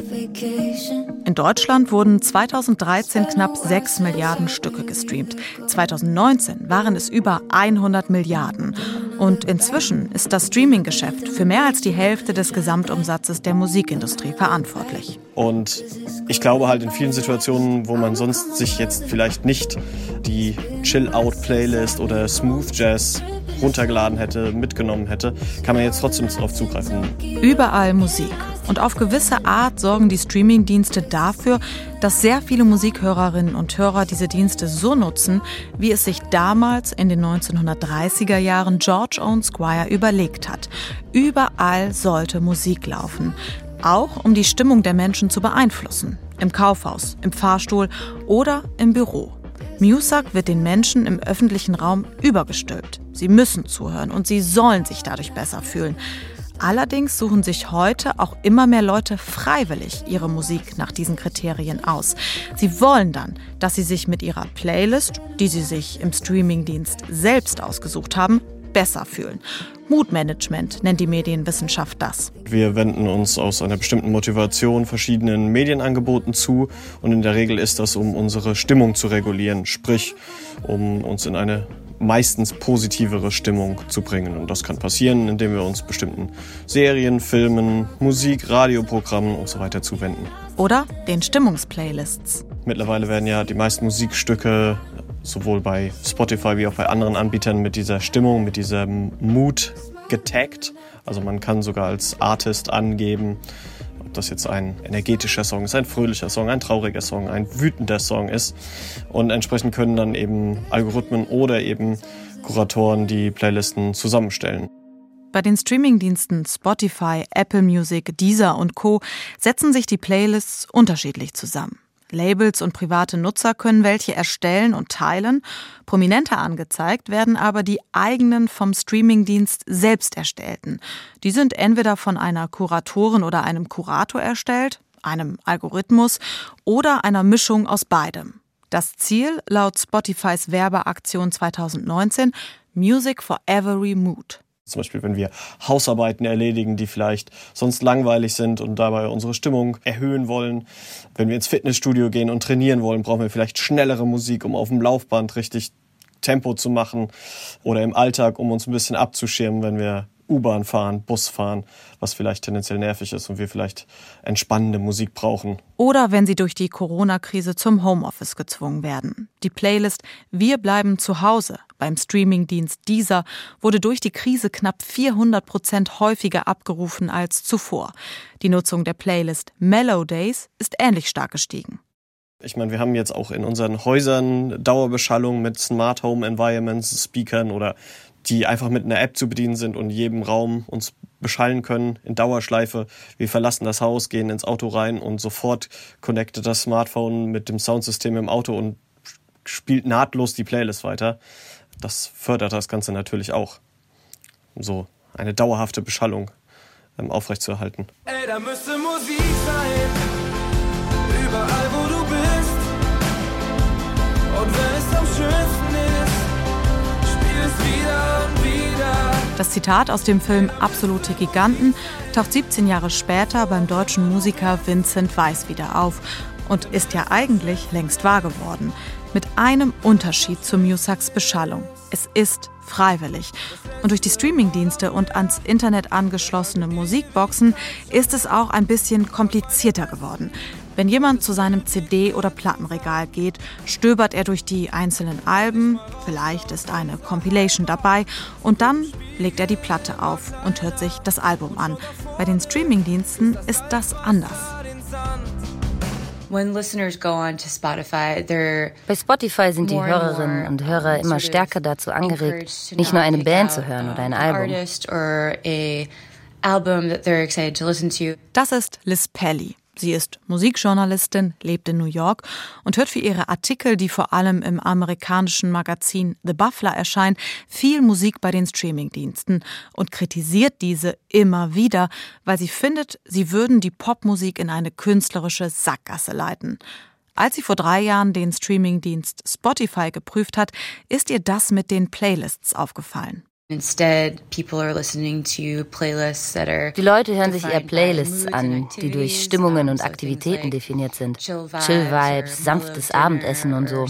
In Deutschland wurden zweitausenddreizehn knapp sechs Milliarden Stücke gestreamt. zweitausendneunzehn waren es über hundert Milliarden. Und inzwischen ist das Streaming-Geschäft für mehr als die Hälfte des Gesamtumsatzes der Musikindustrie verantwortlich. Und ich glaube halt in vielen Situationen, wo man sonst sich jetzt vielleicht nicht die Chill-Out-Playlist oder Smooth Jazz runtergeladen hätte, mitgenommen hätte, kann man jetzt trotzdem darauf zugreifen. Überall Musik. Und auf gewisse Art sorgen die Streaming-Dienste dafür, dass sehr viele Musikhörerinnen und Hörer diese Dienste so nutzen, wie es sich damals in den neunzehnhundertdreißiger Jahren George Owen Squire überlegt hat. Überall sollte Musik laufen. Auch um die Stimmung der Menschen zu beeinflussen. Im Kaufhaus, im Fahrstuhl oder im Büro. Muzak wird den Menschen im öffentlichen Raum übergestülpt. Sie müssen zuhören und sie sollen sich dadurch besser fühlen. Allerdings suchen sich heute auch immer mehr Leute freiwillig ihre Musik nach diesen Kriterien aus. Sie wollen dann, dass sie sich mit ihrer Playlist, die sie sich im Streamingdienst selbst ausgesucht haben, besser fühlen. Moodmanagement nennt die Medienwissenschaft das. Wir wenden uns aus einer bestimmten Motivation verschiedenen Medienangeboten zu und in der Regel ist das, um unsere Stimmung zu regulieren, sprich um uns in eine meistens positivere Stimmung zu bringen. Und das kann passieren, indem wir uns bestimmten Serien, Filmen, Musik, Radioprogrammen und so weiter zuwenden. Oder den Stimmungsplaylists. Mittlerweile werden ja die meisten Musikstücke sowohl bei Spotify wie auch bei anderen Anbietern mit dieser Stimmung, mit diesem Mood getaggt. Also man kann sogar als Artist angeben, ob das jetzt ein energetischer Song ist, ein fröhlicher Song, ein trauriger Song, ein wütender Song ist. Und entsprechend können dann eben Algorithmen oder eben Kuratoren die Playlisten zusammenstellen. Bei den Streamingdiensten Spotify, Apple Music, Deezer und Co. setzen sich die Playlists unterschiedlich zusammen. Labels und private Nutzer können welche erstellen und teilen. Prominenter angezeigt werden aber die eigenen vom Streamingdienst selbst erstellten. Die sind entweder von einer Kuratorin oder einem Kurator erstellt, einem Algorithmus oder einer Mischung aus beidem. Das Ziel laut Spotifys Werbeaktion zweitausendneunzehn: Music for every mood. Zum Beispiel, wenn wir Hausarbeiten erledigen, die vielleicht sonst langweilig sind und dabei unsere Stimmung erhöhen wollen. Wenn wir ins Fitnessstudio gehen und trainieren wollen, brauchen wir vielleicht schnellere Musik, um auf dem Laufband richtig Tempo zu machen. Oder im Alltag, um uns ein bisschen abzuschirmen, wenn wir U-Bahn fahren, Bus fahren, was vielleicht tendenziell nervig ist und wir vielleicht entspannende Musik brauchen. Oder wenn sie durch die Corona-Krise zum Homeoffice gezwungen werden. Die Playlist Wir bleiben zu Hause beim Streamingdienst Deezer wurde durch die Krise knapp vierhundert Prozent häufiger abgerufen als zuvor. Die Nutzung der Playlist Mellow Days ist ähnlich stark gestiegen. Ich meine, wir haben jetzt auch in unseren Häusern Dauerbeschallung mit Smart Home Environments, Speakern oder die einfach mit einer App zu bedienen sind und in jedem Raum uns beschallen können in Dauerschleife. Wir verlassen das Haus, gehen ins Auto rein und sofort connectet das Smartphone mit dem Soundsystem im Auto und spielt nahtlos die Playlist weiter. Das fördert das Ganze natürlich auch, um so eine dauerhafte Beschallung ähm, aufrechtzuerhalten. Ey, da müsste Musik sein, überall wo du bist. Und wenn es am schönsten ist, spiel es wieder und wieder. Das Zitat aus dem Film Absolute Giganten taucht siebzehn Jahre später beim deutschen Musiker Vincent Weiss wieder auf und ist ja eigentlich längst wahr geworden. Mit einem Unterschied zu Muzaks Beschallung. Es ist freiwillig. Und durch die Streamingdienste und ans Internet angeschlossene Musikboxen ist es auch ein bisschen komplizierter geworden. Wenn jemand zu seinem C D- oder Plattenregal geht, stöbert er durch die einzelnen Alben, vielleicht ist eine Compilation dabei und dann legt er die Platte auf und hört sich das Album an. Bei den Streamingdiensten ist das anders. Bei Spotify sind die Hörerinnen und Hörer immer stärker dazu angeregt, nicht nur eine Band zu hören oder ein Album. Das ist Liz Pelly. Sie ist Musikjournalistin, lebt in New York und hört für ihre Artikel, die vor allem im amerikanischen Magazin The Buffalo erscheinen, viel Musik bei den Streamingdiensten und kritisiert diese immer wieder, weil sie findet, sie würden die Popmusik in eine künstlerische Sackgasse leiten. Als sie vor drei Jahren den Streamingdienst Spotify geprüft hat, ist ihr das mit den Playlists aufgefallen. Die Leute hören sich eher Playlists an, die durch Stimmungen und Aktivitäten definiert sind. Chill-Vibes, sanftes Abendessen und so.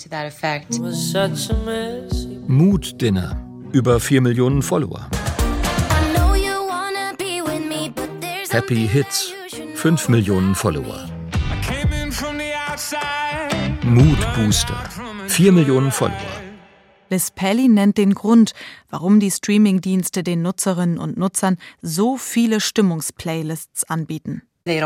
Mood Dinner. Über vier Millionen Follower. Happy Hits. fünf Millionen Follower. Mood Booster. vier Millionen Follower. Liz Pelly nennt den Grund, warum die Streamingdienste den Nutzerinnen und Nutzern so viele Stimmungsplaylists anbieten. Sie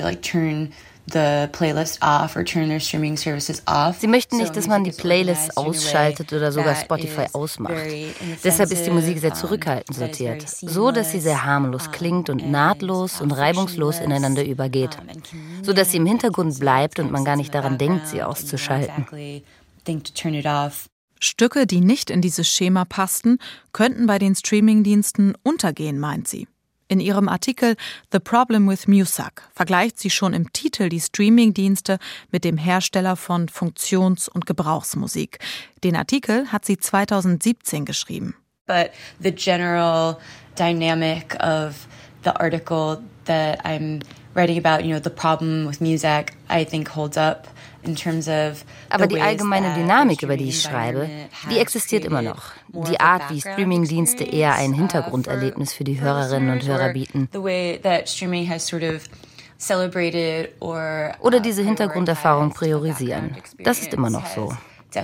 möchten nicht, dass man die Playlists ausschaltet oder sogar Spotify ausmacht. Deshalb ist die Musik sehr zurückhaltend sortiert, so dass sie sehr harmlos klingt und nahtlos und reibungslos ineinander übergeht, so dass sie im Hintergrund bleibt und man gar nicht daran denkt, sie auszuschalten. Stücke, die nicht in dieses Schema passten, könnten bei den Streamingdiensten untergehen, meint sie. In ihrem Artikel The Problem with Music vergleicht sie schon im Titel die Streamingdienste mit dem Hersteller von Funktions- und Gebrauchsmusik. Den Artikel hat sie zweitausendsiebzehn geschrieben. But the general dynamic of the article that I'm writing about, you know, the problem with music, I think holds up. Aber die allgemeine Dynamik, über die ich schreibe, die existiert immer noch. Die Art, wie Streamingdienste eher ein Hintergrunderlebnis für die Hörerinnen und Hörer bieten. Oder diese Hintergrunderfahrung priorisieren. Das ist immer noch so.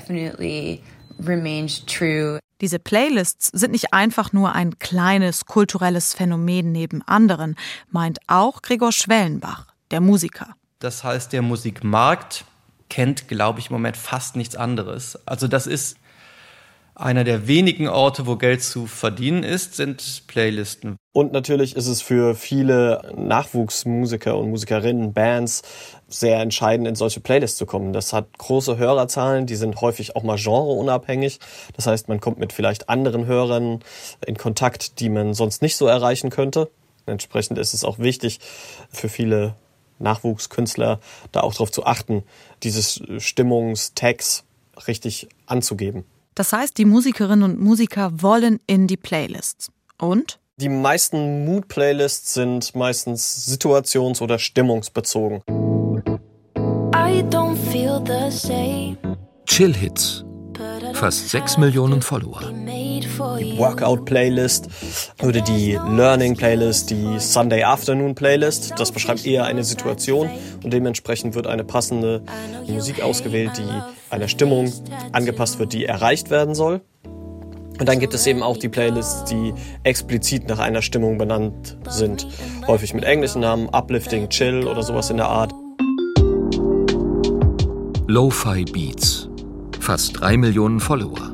Diese Playlists sind nicht einfach nur ein kleines kulturelles Phänomen neben anderen, meint auch Gregor Schwellenbach, der Musiker. Das heißt, der Musikmarkt kennt, glaube ich, im Moment fast nichts anderes. Also das ist einer der wenigen Orte, wo Geld zu verdienen ist, sind Playlisten. Und natürlich ist es für viele Nachwuchsmusiker und Musikerinnen, Bands, sehr entscheidend, in solche Playlists zu kommen. Das hat große Hörerzahlen, die sind häufig auch mal genreunabhängig. Das heißt, man kommt mit vielleicht anderen Hörern in Kontakt, die man sonst nicht so erreichen könnte. Entsprechend ist es auch wichtig für viele Nachwuchskünstler, da auch darauf zu achten, dieses Stimmungstags richtig anzugeben. Das heißt, die Musikerinnen und Musiker wollen in die Playlists. Und? Die meisten Mood-Playlists sind meistens situations- oder stimmungsbezogen. I don't feel the same. Chill-Hits. Fast sechs Millionen Follower. Workout-Playlist oder die Learning-Playlist, die Sunday Afternoon-Playlist. Das beschreibt eher eine Situation und dementsprechend wird eine passende Musik ausgewählt, die einer Stimmung angepasst wird, die erreicht werden soll. Und dann gibt es eben auch die Playlists, die explizit nach einer Stimmung benannt sind. Häufig mit englischen Namen, Uplifting, Chill oder sowas in der Art. Lo-Fi Beats. Fast drei Millionen Follower.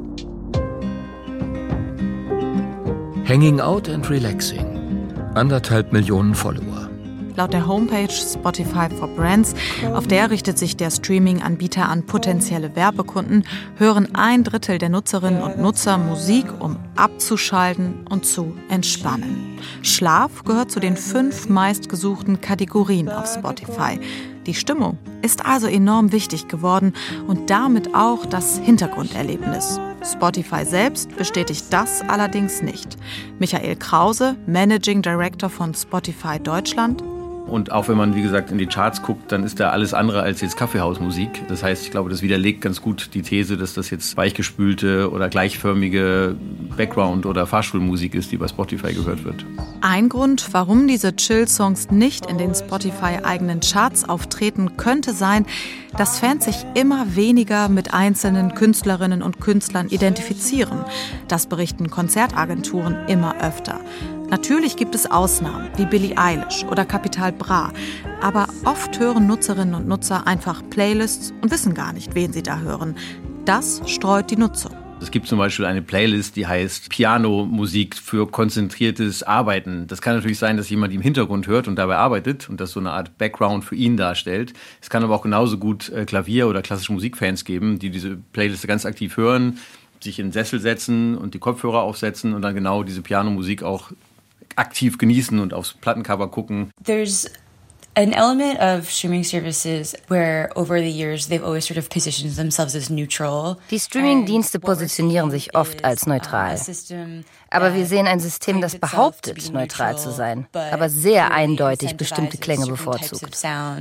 Hanging Out and Relaxing. Anderthalb Millionen Follower. Laut der Homepage Spotify for Brands, auf der richtet sich der Streaming-Anbieter an potenzielle Werbekunden, hören ein Drittel der Nutzerinnen und Nutzer Musik, um abzuschalten und zu entspannen. Schlaf gehört zu den fünf meistgesuchten Kategorien auf Spotify. Die Stimmung ist also enorm wichtig geworden und damit auch das Hintergrunderlebnis. Spotify selbst bestätigt das allerdings nicht. Michael Krause, Managing Director von Spotify Deutschland. Und auch wenn man, wie gesagt, in die Charts guckt, dann ist da alles andere als jetzt Kaffeehausmusik. Das heißt, ich glaube, das widerlegt ganz gut die These, dass das jetzt weichgespülte oder gleichförmige Background- oder Fahrstuhlmusik ist, die bei Spotify gehört wird. Ein Grund, warum diese Chill-Songs nicht in den Spotify-eigenen Charts auftreten, könnte sein, dass Fans sich immer weniger mit einzelnen Künstlerinnen und Künstlern identifizieren. Das berichten Konzertagenturen immer öfter. Natürlich gibt es Ausnahmen, wie Billie Eilish oder Capital Bra. Aber oft hören Nutzerinnen und Nutzer einfach Playlists und wissen gar nicht, wen sie da hören. Das streut die Nutzung. Es gibt zum Beispiel eine Playlist, die heißt Piano-Musik für konzentriertes Arbeiten. Das kann natürlich sein, dass jemand die im Hintergrund hört und dabei arbeitet und das so eine Art Background für ihn darstellt. Es kann aber auch genauso gut Klavier- oder klassische Musikfans geben, die diese Playlist ganz aktiv hören, sich in den Sessel setzen und die Kopfhörer aufsetzen und dann genau diese Pianomusik auch aktiv genießen und aufs Plattencover gucken. There's an element of streaming services where over the years they've always sort of positioned themselves as neutral. Die Streaming-Dienste positionieren sich oft als neutral. Aber wir sehen ein System, das behauptet, neutral zu sein, aber sehr eindeutig bestimmte Klänge bevorzugt.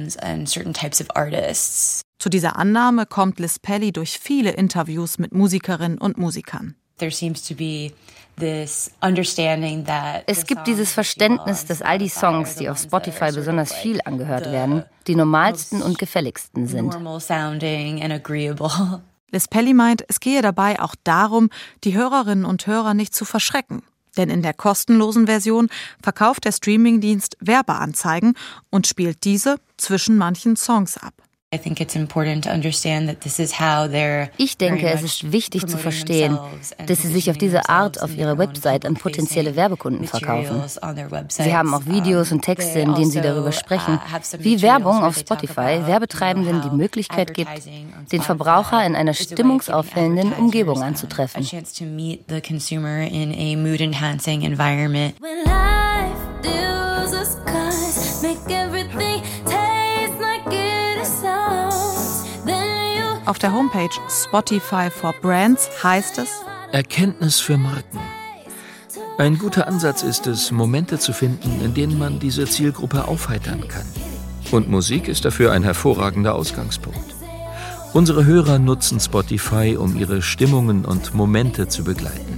Zu dieser Annahme kommt Liz Pelly durch viele Interviews mit Musikerinnen und Musikern. There seems to be Es gibt dieses Verständnis, dass all die Songs, die auf Spotify besonders viel angehört werden, die normalsten und gefälligsten sind. Liz Pelly meint, es gehe dabei auch darum, die Hörerinnen und Hörer nicht zu verschrecken. Denn in der kostenlosen Version verkauft der Streamingdienst Werbeanzeigen und spielt diese zwischen manchen Songs ab. Ich denke, es ist wichtig zu verstehen, dass sie sich auf diese Art auf ihrer Website an potenzielle Werbekunden verkaufen. Sie haben auch Videos und Texte, in denen sie darüber sprechen, wie Werbung auf Spotify Werbetreibenden die Möglichkeit gibt, den Verbraucher in einer stimmungsauffällenden Umgebung anzutreffen. Auf der Homepage Spotify for Brands heißt es: Erkenntnis für Marken. Ein guter Ansatz ist es, Momente zu finden, in denen man diese Zielgruppe aufheitern kann. Und Musik ist dafür ein hervorragender Ausgangspunkt. Unsere Hörer nutzen Spotify, um ihre Stimmungen und Momente zu begleiten.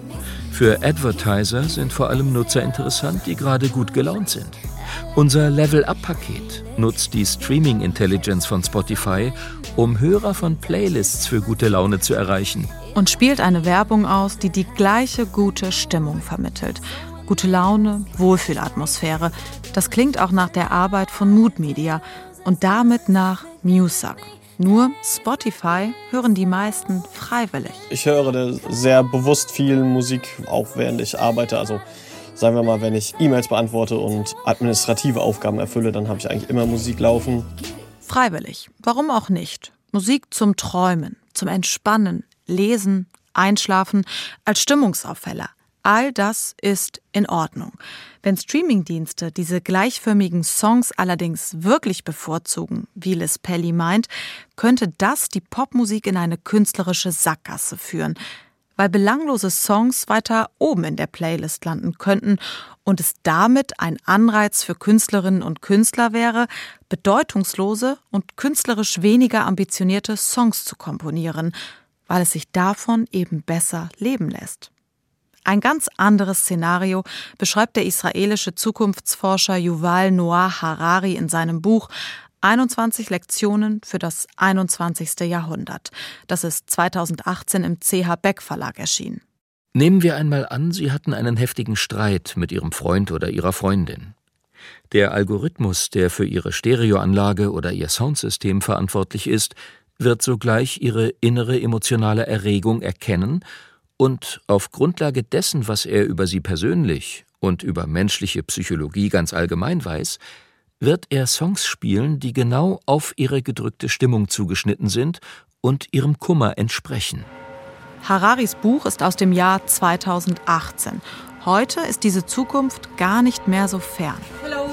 Für Advertiser sind vor allem Nutzer interessant, die gerade gut gelaunt sind. Unser Level-Up-Paket nutzt die Streaming-Intelligence von Spotify, um Hörer von Playlists für gute Laune zu erreichen. Und spielt eine Werbung aus, die die gleiche gute Stimmung vermittelt. Gute Laune, Wohlfühlatmosphäre. Das klingt auch nach der Arbeit von Mood Media und damit nach Musak. Nur Spotify hören die meisten freiwillig. Ich höre sehr bewusst viel Musik, auch während ich arbeite. Also sagen wir mal, wenn ich E-Mails beantworte und administrative Aufgaben erfülle, dann habe ich eigentlich immer Musik laufen. Freiwillig. Warum auch nicht? Musik zum Träumen, zum Entspannen, Lesen, Einschlafen, als Stimmungsaufheller. All das ist in Ordnung. Wenn Streamingdienste diese gleichförmigen Songs allerdings wirklich bevorzugen, wie Liz Pelly meint, könnte das die Popmusik in eine künstlerische Sackgasse führen, weil belanglose Songs weiter oben in der Playlist landen könnten und es damit ein Anreiz für Künstlerinnen und Künstler wäre, bedeutungslose und künstlerisch weniger ambitionierte Songs zu komponieren, weil es sich davon eben besser leben lässt. Ein ganz anderes Szenario beschreibt der israelische Zukunftsforscher Yuval Noah Harari in seinem Buch einundzwanzig Lektionen für das einundzwanzigste Jahrhundert. Das ist zweitausendachtzehn im C H Beck Verlag erschienen. Nehmen wir einmal an, Sie hatten einen heftigen Streit mit Ihrem Freund oder Ihrer Freundin. Der Algorithmus, der für Ihre Stereoanlage oder Ihr Soundsystem verantwortlich ist, wird sogleich Ihre innere emotionale Erregung erkennen und auf Grundlage dessen, was er über Sie persönlich und über menschliche Psychologie ganz allgemein weiß, wird er Songs spielen, die genau auf Ihre gedrückte Stimmung zugeschnitten sind und Ihrem Kummer entsprechen. Hararis Buch ist aus dem Jahr zweitausendachtzehn. Heute ist diese Zukunft gar nicht mehr so fern. Hello.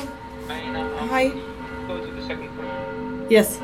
Hi. Yes.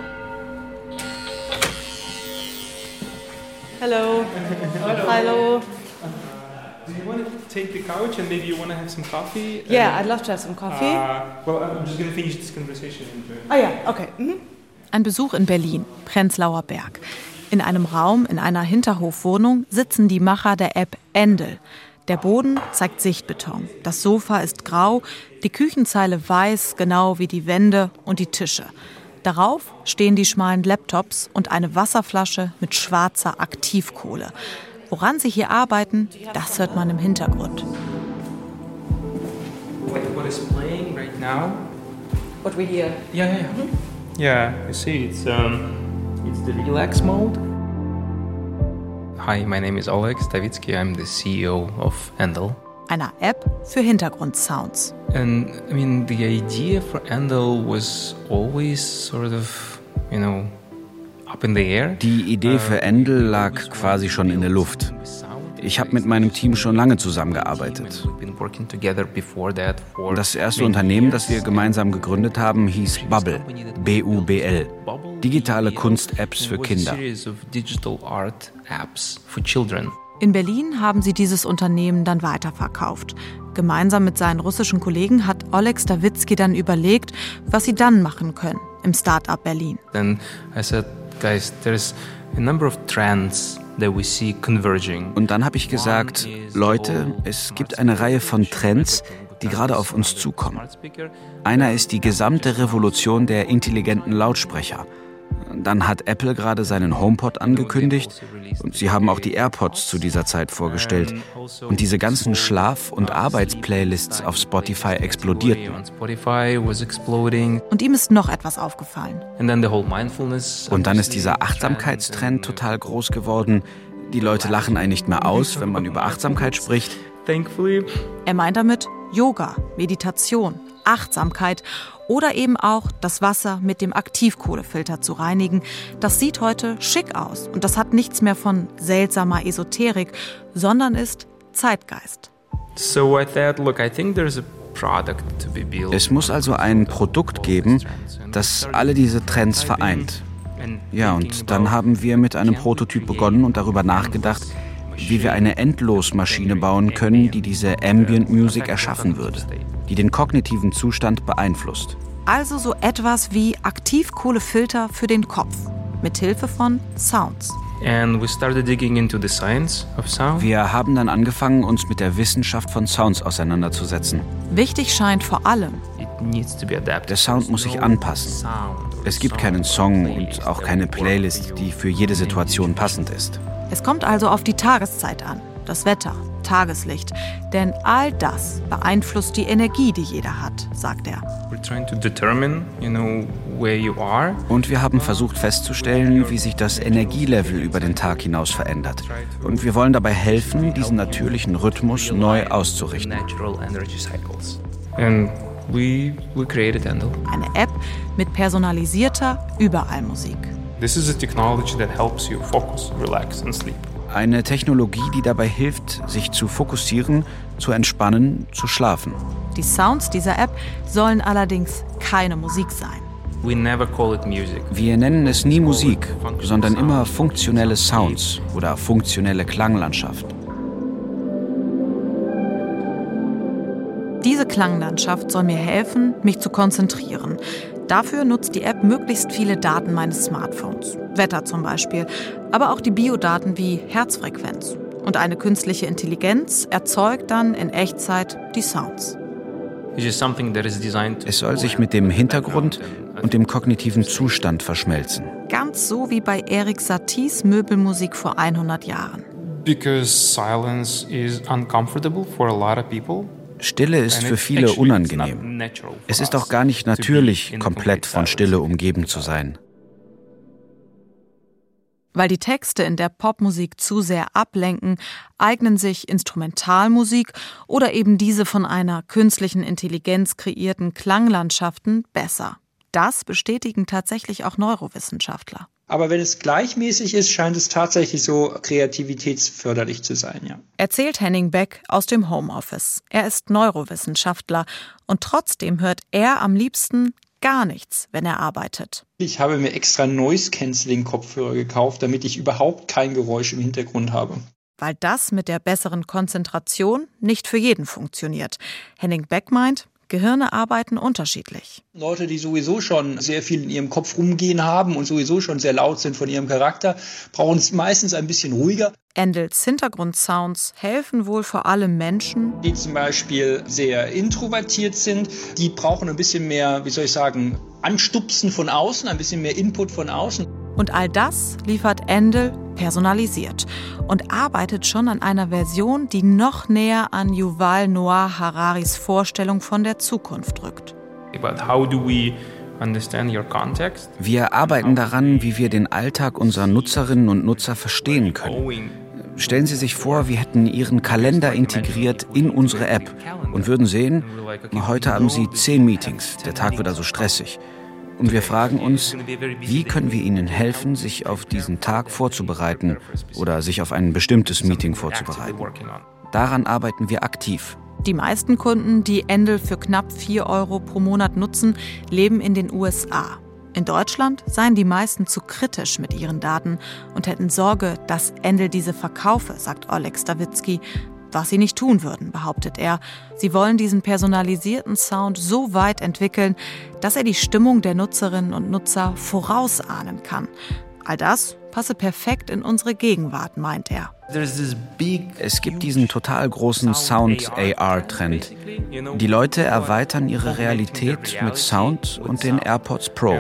Hello. Hello. Do you want to take the couch and maybe you want to have some coffee? Yeah, I'd love to have some coffee. Uh, well, I'm just going to finish this conversation. Oh ja, okay. Mhm. Ein Besuch in Berlin, Prenzlauer Berg. In einem Raum in einer Hinterhofwohnung sitzen die Macher der App Endel. Der Boden zeigt Sichtbeton, das Sofa ist grau, die Küchenzeile weiß, genau wie die Wände und die Tische. Darauf stehen die schmalen Laptops und eine Wasserflasche mit schwarzer Aktivkohle. Woran sie hier arbeiten, das hört man im Hintergrund. What is playing right now? What we hear? Yeah, yeah, yeah. Yeah, you see, it's um, it's the relax mode. Hi, my name is Oleg Stavitsky. I'm the C E O of Endel. Einer App für Hintergrundsounds. And I mean, the idea for Endel was always sort of, you know, up in the air. Die Idee für Endel lag quasi schon in der Luft. Ich habe mit meinem Team schon lange zusammengearbeitet. Das erste Unternehmen, das wir gemeinsam gegründet haben, hieß Bubble, B U B L. Digitale Kunst-Apps für Kinder. In Berlin haben sie dieses Unternehmen dann weiterverkauft. Gemeinsam mit seinen russischen Kollegen hat Oleg Stavitsky dann überlegt, was sie dann machen können im Start-up Berlin. Then I said, guys, there's a number of trends that we see converging. Und dann habe ich gesagt, Leute, es gibt eine Reihe von Trends, die gerade auf uns zukommen. Einer ist die gesamte Revolution der intelligenten Lautsprecher. Dann hat Apple gerade seinen HomePod angekündigt und sie haben auch die AirPods zu dieser Zeit vorgestellt. Und diese ganzen Schlaf- und Arbeitsplaylists auf Spotify explodierten. Und ihm ist noch etwas aufgefallen. Und dann ist dieser Achtsamkeitstrend total groß geworden. Die Leute lachen einen nicht mehr aus, wenn man über Achtsamkeit spricht. Er meint damit Yoga, Meditation, Achtsamkeit oder eben auch das Wasser mit dem Aktivkohlefilter zu reinigen. Das sieht heute schick aus und das hat nichts mehr von seltsamer Esoterik, sondern ist Zeitgeist. So I thought, look, I think there's a product to be built. Es muss also ein Produkt geben, das alle diese Trends vereint. Ja, und dann haben wir mit einem Prototyp begonnen und darüber nachgedacht, wie wir eine Endlosmaschine bauen können, die diese Ambient Music erschaffen würde, die den kognitiven Zustand beeinflusst. Also so etwas wie Aktivkohlefilter für den Kopf, mit Hilfe von Sounds. And we started digging into the science of sound. Wir haben dann angefangen, uns mit der Wissenschaft von Sounds auseinanderzusetzen. Wichtig scheint vor allem, der Sound muss sich anpassen. Es gibt keinen Song und auch keine Playlist, die für jede Situation passend ist. Es kommt also auf die Tageszeit an, das Wetter, Tageslicht. Denn all das beeinflusst die Energie, die jeder hat, sagt er. Und wir haben versucht festzustellen, wie sich das Energielevel über den Tag hinaus verändert. Und wir wollen dabei helfen, diesen natürlichen Rhythmus neu auszurichten. And we, we created Endel. Eine App mit personalisierter Überallmusik. This is a technology that helps you focus, relax and sleep. Eine Technologie, die dabei hilft, sich zu fokussieren, zu entspannen, zu schlafen. Die Sounds dieser App sollen allerdings keine Musik sein. We never call it music. Wir nennen es nie Musik, sondern immer funktionelle Sounds oder funktionelle Klanglandschaft. Diese Klanglandschaft soll mir helfen, mich zu konzentrieren. Dafür nutzt die App möglichst viele Daten meines Smartphones. Wetter zum Beispiel, aber auch die Biodaten wie Herzfrequenz. Und eine künstliche Intelligenz erzeugt dann in Echtzeit die Sounds. Es soll sich mit dem Hintergrund und dem kognitiven Zustand verschmelzen. Ganz so wie bei Erik Saties Möbelmusik vor hundert Jahren. Because silence is uncomfortable for a lot of people. Stille ist für viele unangenehm. Es ist auch gar nicht natürlich, komplett von Stille umgeben zu sein. Weil die Texte in der Popmusik zu sehr ablenken, eignen sich Instrumentalmusik oder eben diese von einer künstlichen Intelligenz kreierten Klanglandschaften besser. Das bestätigen tatsächlich auch Neurowissenschaftler. Aber wenn es gleichmäßig ist, scheint es tatsächlich so kreativitätsförderlich zu sein, ja. Erzählt Henning Beck aus dem Homeoffice. Er ist Neurowissenschaftler und trotzdem hört er am liebsten gar nichts, wenn er arbeitet. Ich habe mir extra Noise-Canceling-Kopfhörer gekauft, damit ich überhaupt kein Geräusch im Hintergrund habe. Weil das mit der besseren Konzentration nicht für jeden funktioniert. Henning Beck meint, Gehirne arbeiten unterschiedlich. Leute, die sowieso schon sehr viel in ihrem Kopf rumgehen haben und sowieso schon sehr laut sind von ihrem Charakter, brauchen es meistens ein bisschen ruhiger. Endels Hintergrundsounds helfen wohl vor allem Menschen, die zum Beispiel sehr introvertiert sind. Die brauchen ein bisschen mehr, wie soll ich sagen, Anstupsen von außen, ein bisschen mehr Input von außen. Und all das liefert Endel personalisiert und arbeitet schon an einer Version, die noch näher an Yuval Noah Hararis Vorstellung von der Zukunft rückt. But how do we understand your context? Wir arbeiten daran, wie wir den Alltag unserer Nutzerinnen und Nutzer verstehen können. Stellen Sie sich vor, wir hätten Ihren Kalender integriert in unsere App und würden sehen, heute haben Sie zehn Meetings, der Tag wird also stressig. Und wir fragen uns, wie können wir Ihnen helfen, sich auf diesen Tag vorzubereiten oder sich auf ein bestimmtes Meeting vorzubereiten. Daran arbeiten wir aktiv. Die meisten Kunden, die Endel für knapp vier Euro pro Monat nutzen, leben in den U S A. In Deutschland seien die meisten zu kritisch mit ihren Daten und hätten Sorge, dass Endel diese verkaufe, sagt Oleg Stawitzki. Was sie nicht tun würden, behauptet er. Sie wollen diesen personalisierten Sound so weit entwickeln, dass er die Stimmung der Nutzerinnen und Nutzer vorausahnen kann. All das passe perfekt in unsere Gegenwart, meint er. Es gibt diesen total großen Sound-A R-Trend. Die Leute erweitern ihre Realität mit Sound und den AirPods Pro.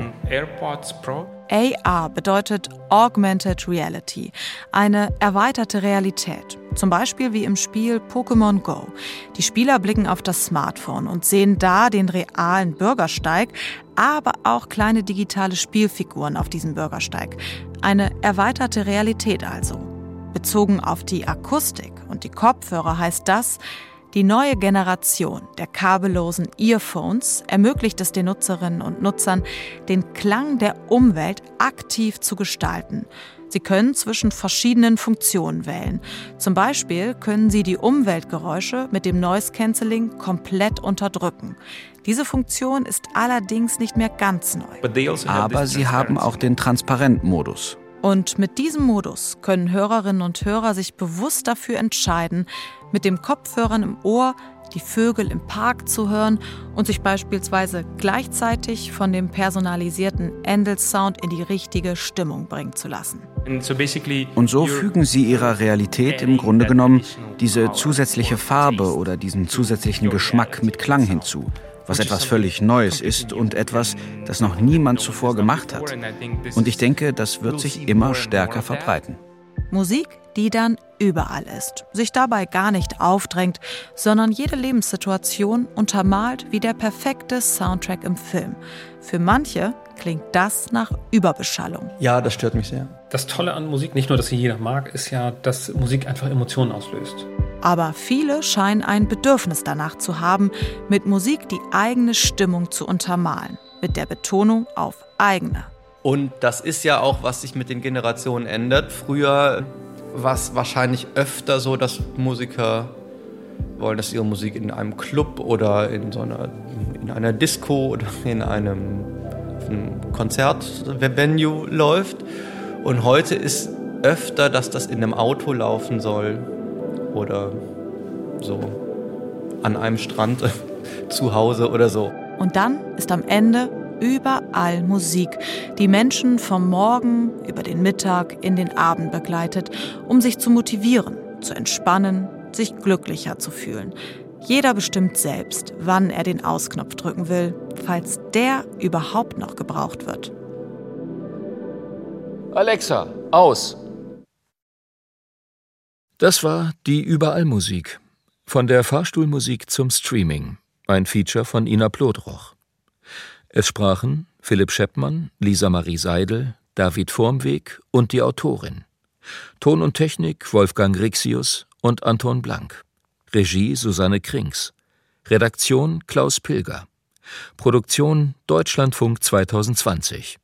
A R bedeutet Augmented Reality, eine erweiterte Realität. Zum Beispiel wie im Spiel Pokémon Go. Die Spieler blicken auf das Smartphone und sehen da den realen Bürgersteig, aber auch kleine digitale Spielfiguren auf diesem Bürgersteig. Eine erweiterte Realität also. Bezogen auf die Akustik und die Kopfhörer heißt das, die neue Generation der kabellosen Earphones ermöglicht es den Nutzerinnen und Nutzern, den Klang der Umwelt aktiv zu gestalten. Sie können zwischen verschiedenen Funktionen wählen. Zum Beispiel können Sie die Umweltgeräusche mit dem Noise Cancelling komplett unterdrücken. Diese Funktion ist allerdings nicht mehr ganz neu. Aber sie haben auch den Transparent-Modus. Und mit diesem Modus können Hörerinnen und Hörer sich bewusst dafür entscheiden, mit den Kopfhörern im Ohr die Vögel im Park zu hören und sich beispielsweise gleichzeitig von dem personalisierten Endel-Sound in die richtige Stimmung bringen zu lassen. Und so fügen sie ihrer Realität im Grunde genommen diese zusätzliche Farbe oder diesen zusätzlichen Geschmack mit Klang hinzu, was etwas völlig Neues ist und etwas, das noch niemand zuvor gemacht hat. Und ich denke, das wird sich immer stärker verbreiten. Musik, die dann überall ist, sich dabei gar nicht aufdrängt, sondern jede Lebenssituation untermalt wie der perfekte Soundtrack im Film. Für manche klingt das nach Überbeschallung. Ja, das stört mich sehr. Das Tolle an Musik, nicht nur, dass sie jeder mag, ist ja, dass Musik einfach Emotionen auslöst. Aber viele scheinen ein Bedürfnis danach zu haben, mit Musik die eigene Stimmung zu untermalen. Mit der Betonung auf eigene. Und das ist ja auch, was sich mit den Generationen ändert. Früher war es wahrscheinlich öfter so, dass Musiker wollen, dass ihre Musik in einem Club oder in so einer, in einer Disco oder in einem, einem Konzertvenue läuft. Und heute ist öfter, dass das in einem Auto laufen soll oder so an einem Strand zu Hause oder so. Und dann ist am Ende überall Musik, die Menschen vom Morgen über den Mittag in den Abend begleitet, um sich zu motivieren, zu entspannen, sich glücklicher zu fühlen. Jeder bestimmt selbst, wann er den Ausknopf drücken will, falls der überhaupt noch gebraucht wird. Alexa, aus! Das war die Überallmusik. Von der Fahrstuhlmusik zum Streaming. Ein Feature von Ina Plodroch. Es sprachen Philipp Scheppmann, Lisa Marie Seidel, David Vormweg und die Autorin. Ton und Technik Wolfgang Rixius und Anton Blank. Regie Susanne Krings. Redaktion Klaus Pilger. Produktion Deutschlandfunk zwanzig zwanzig.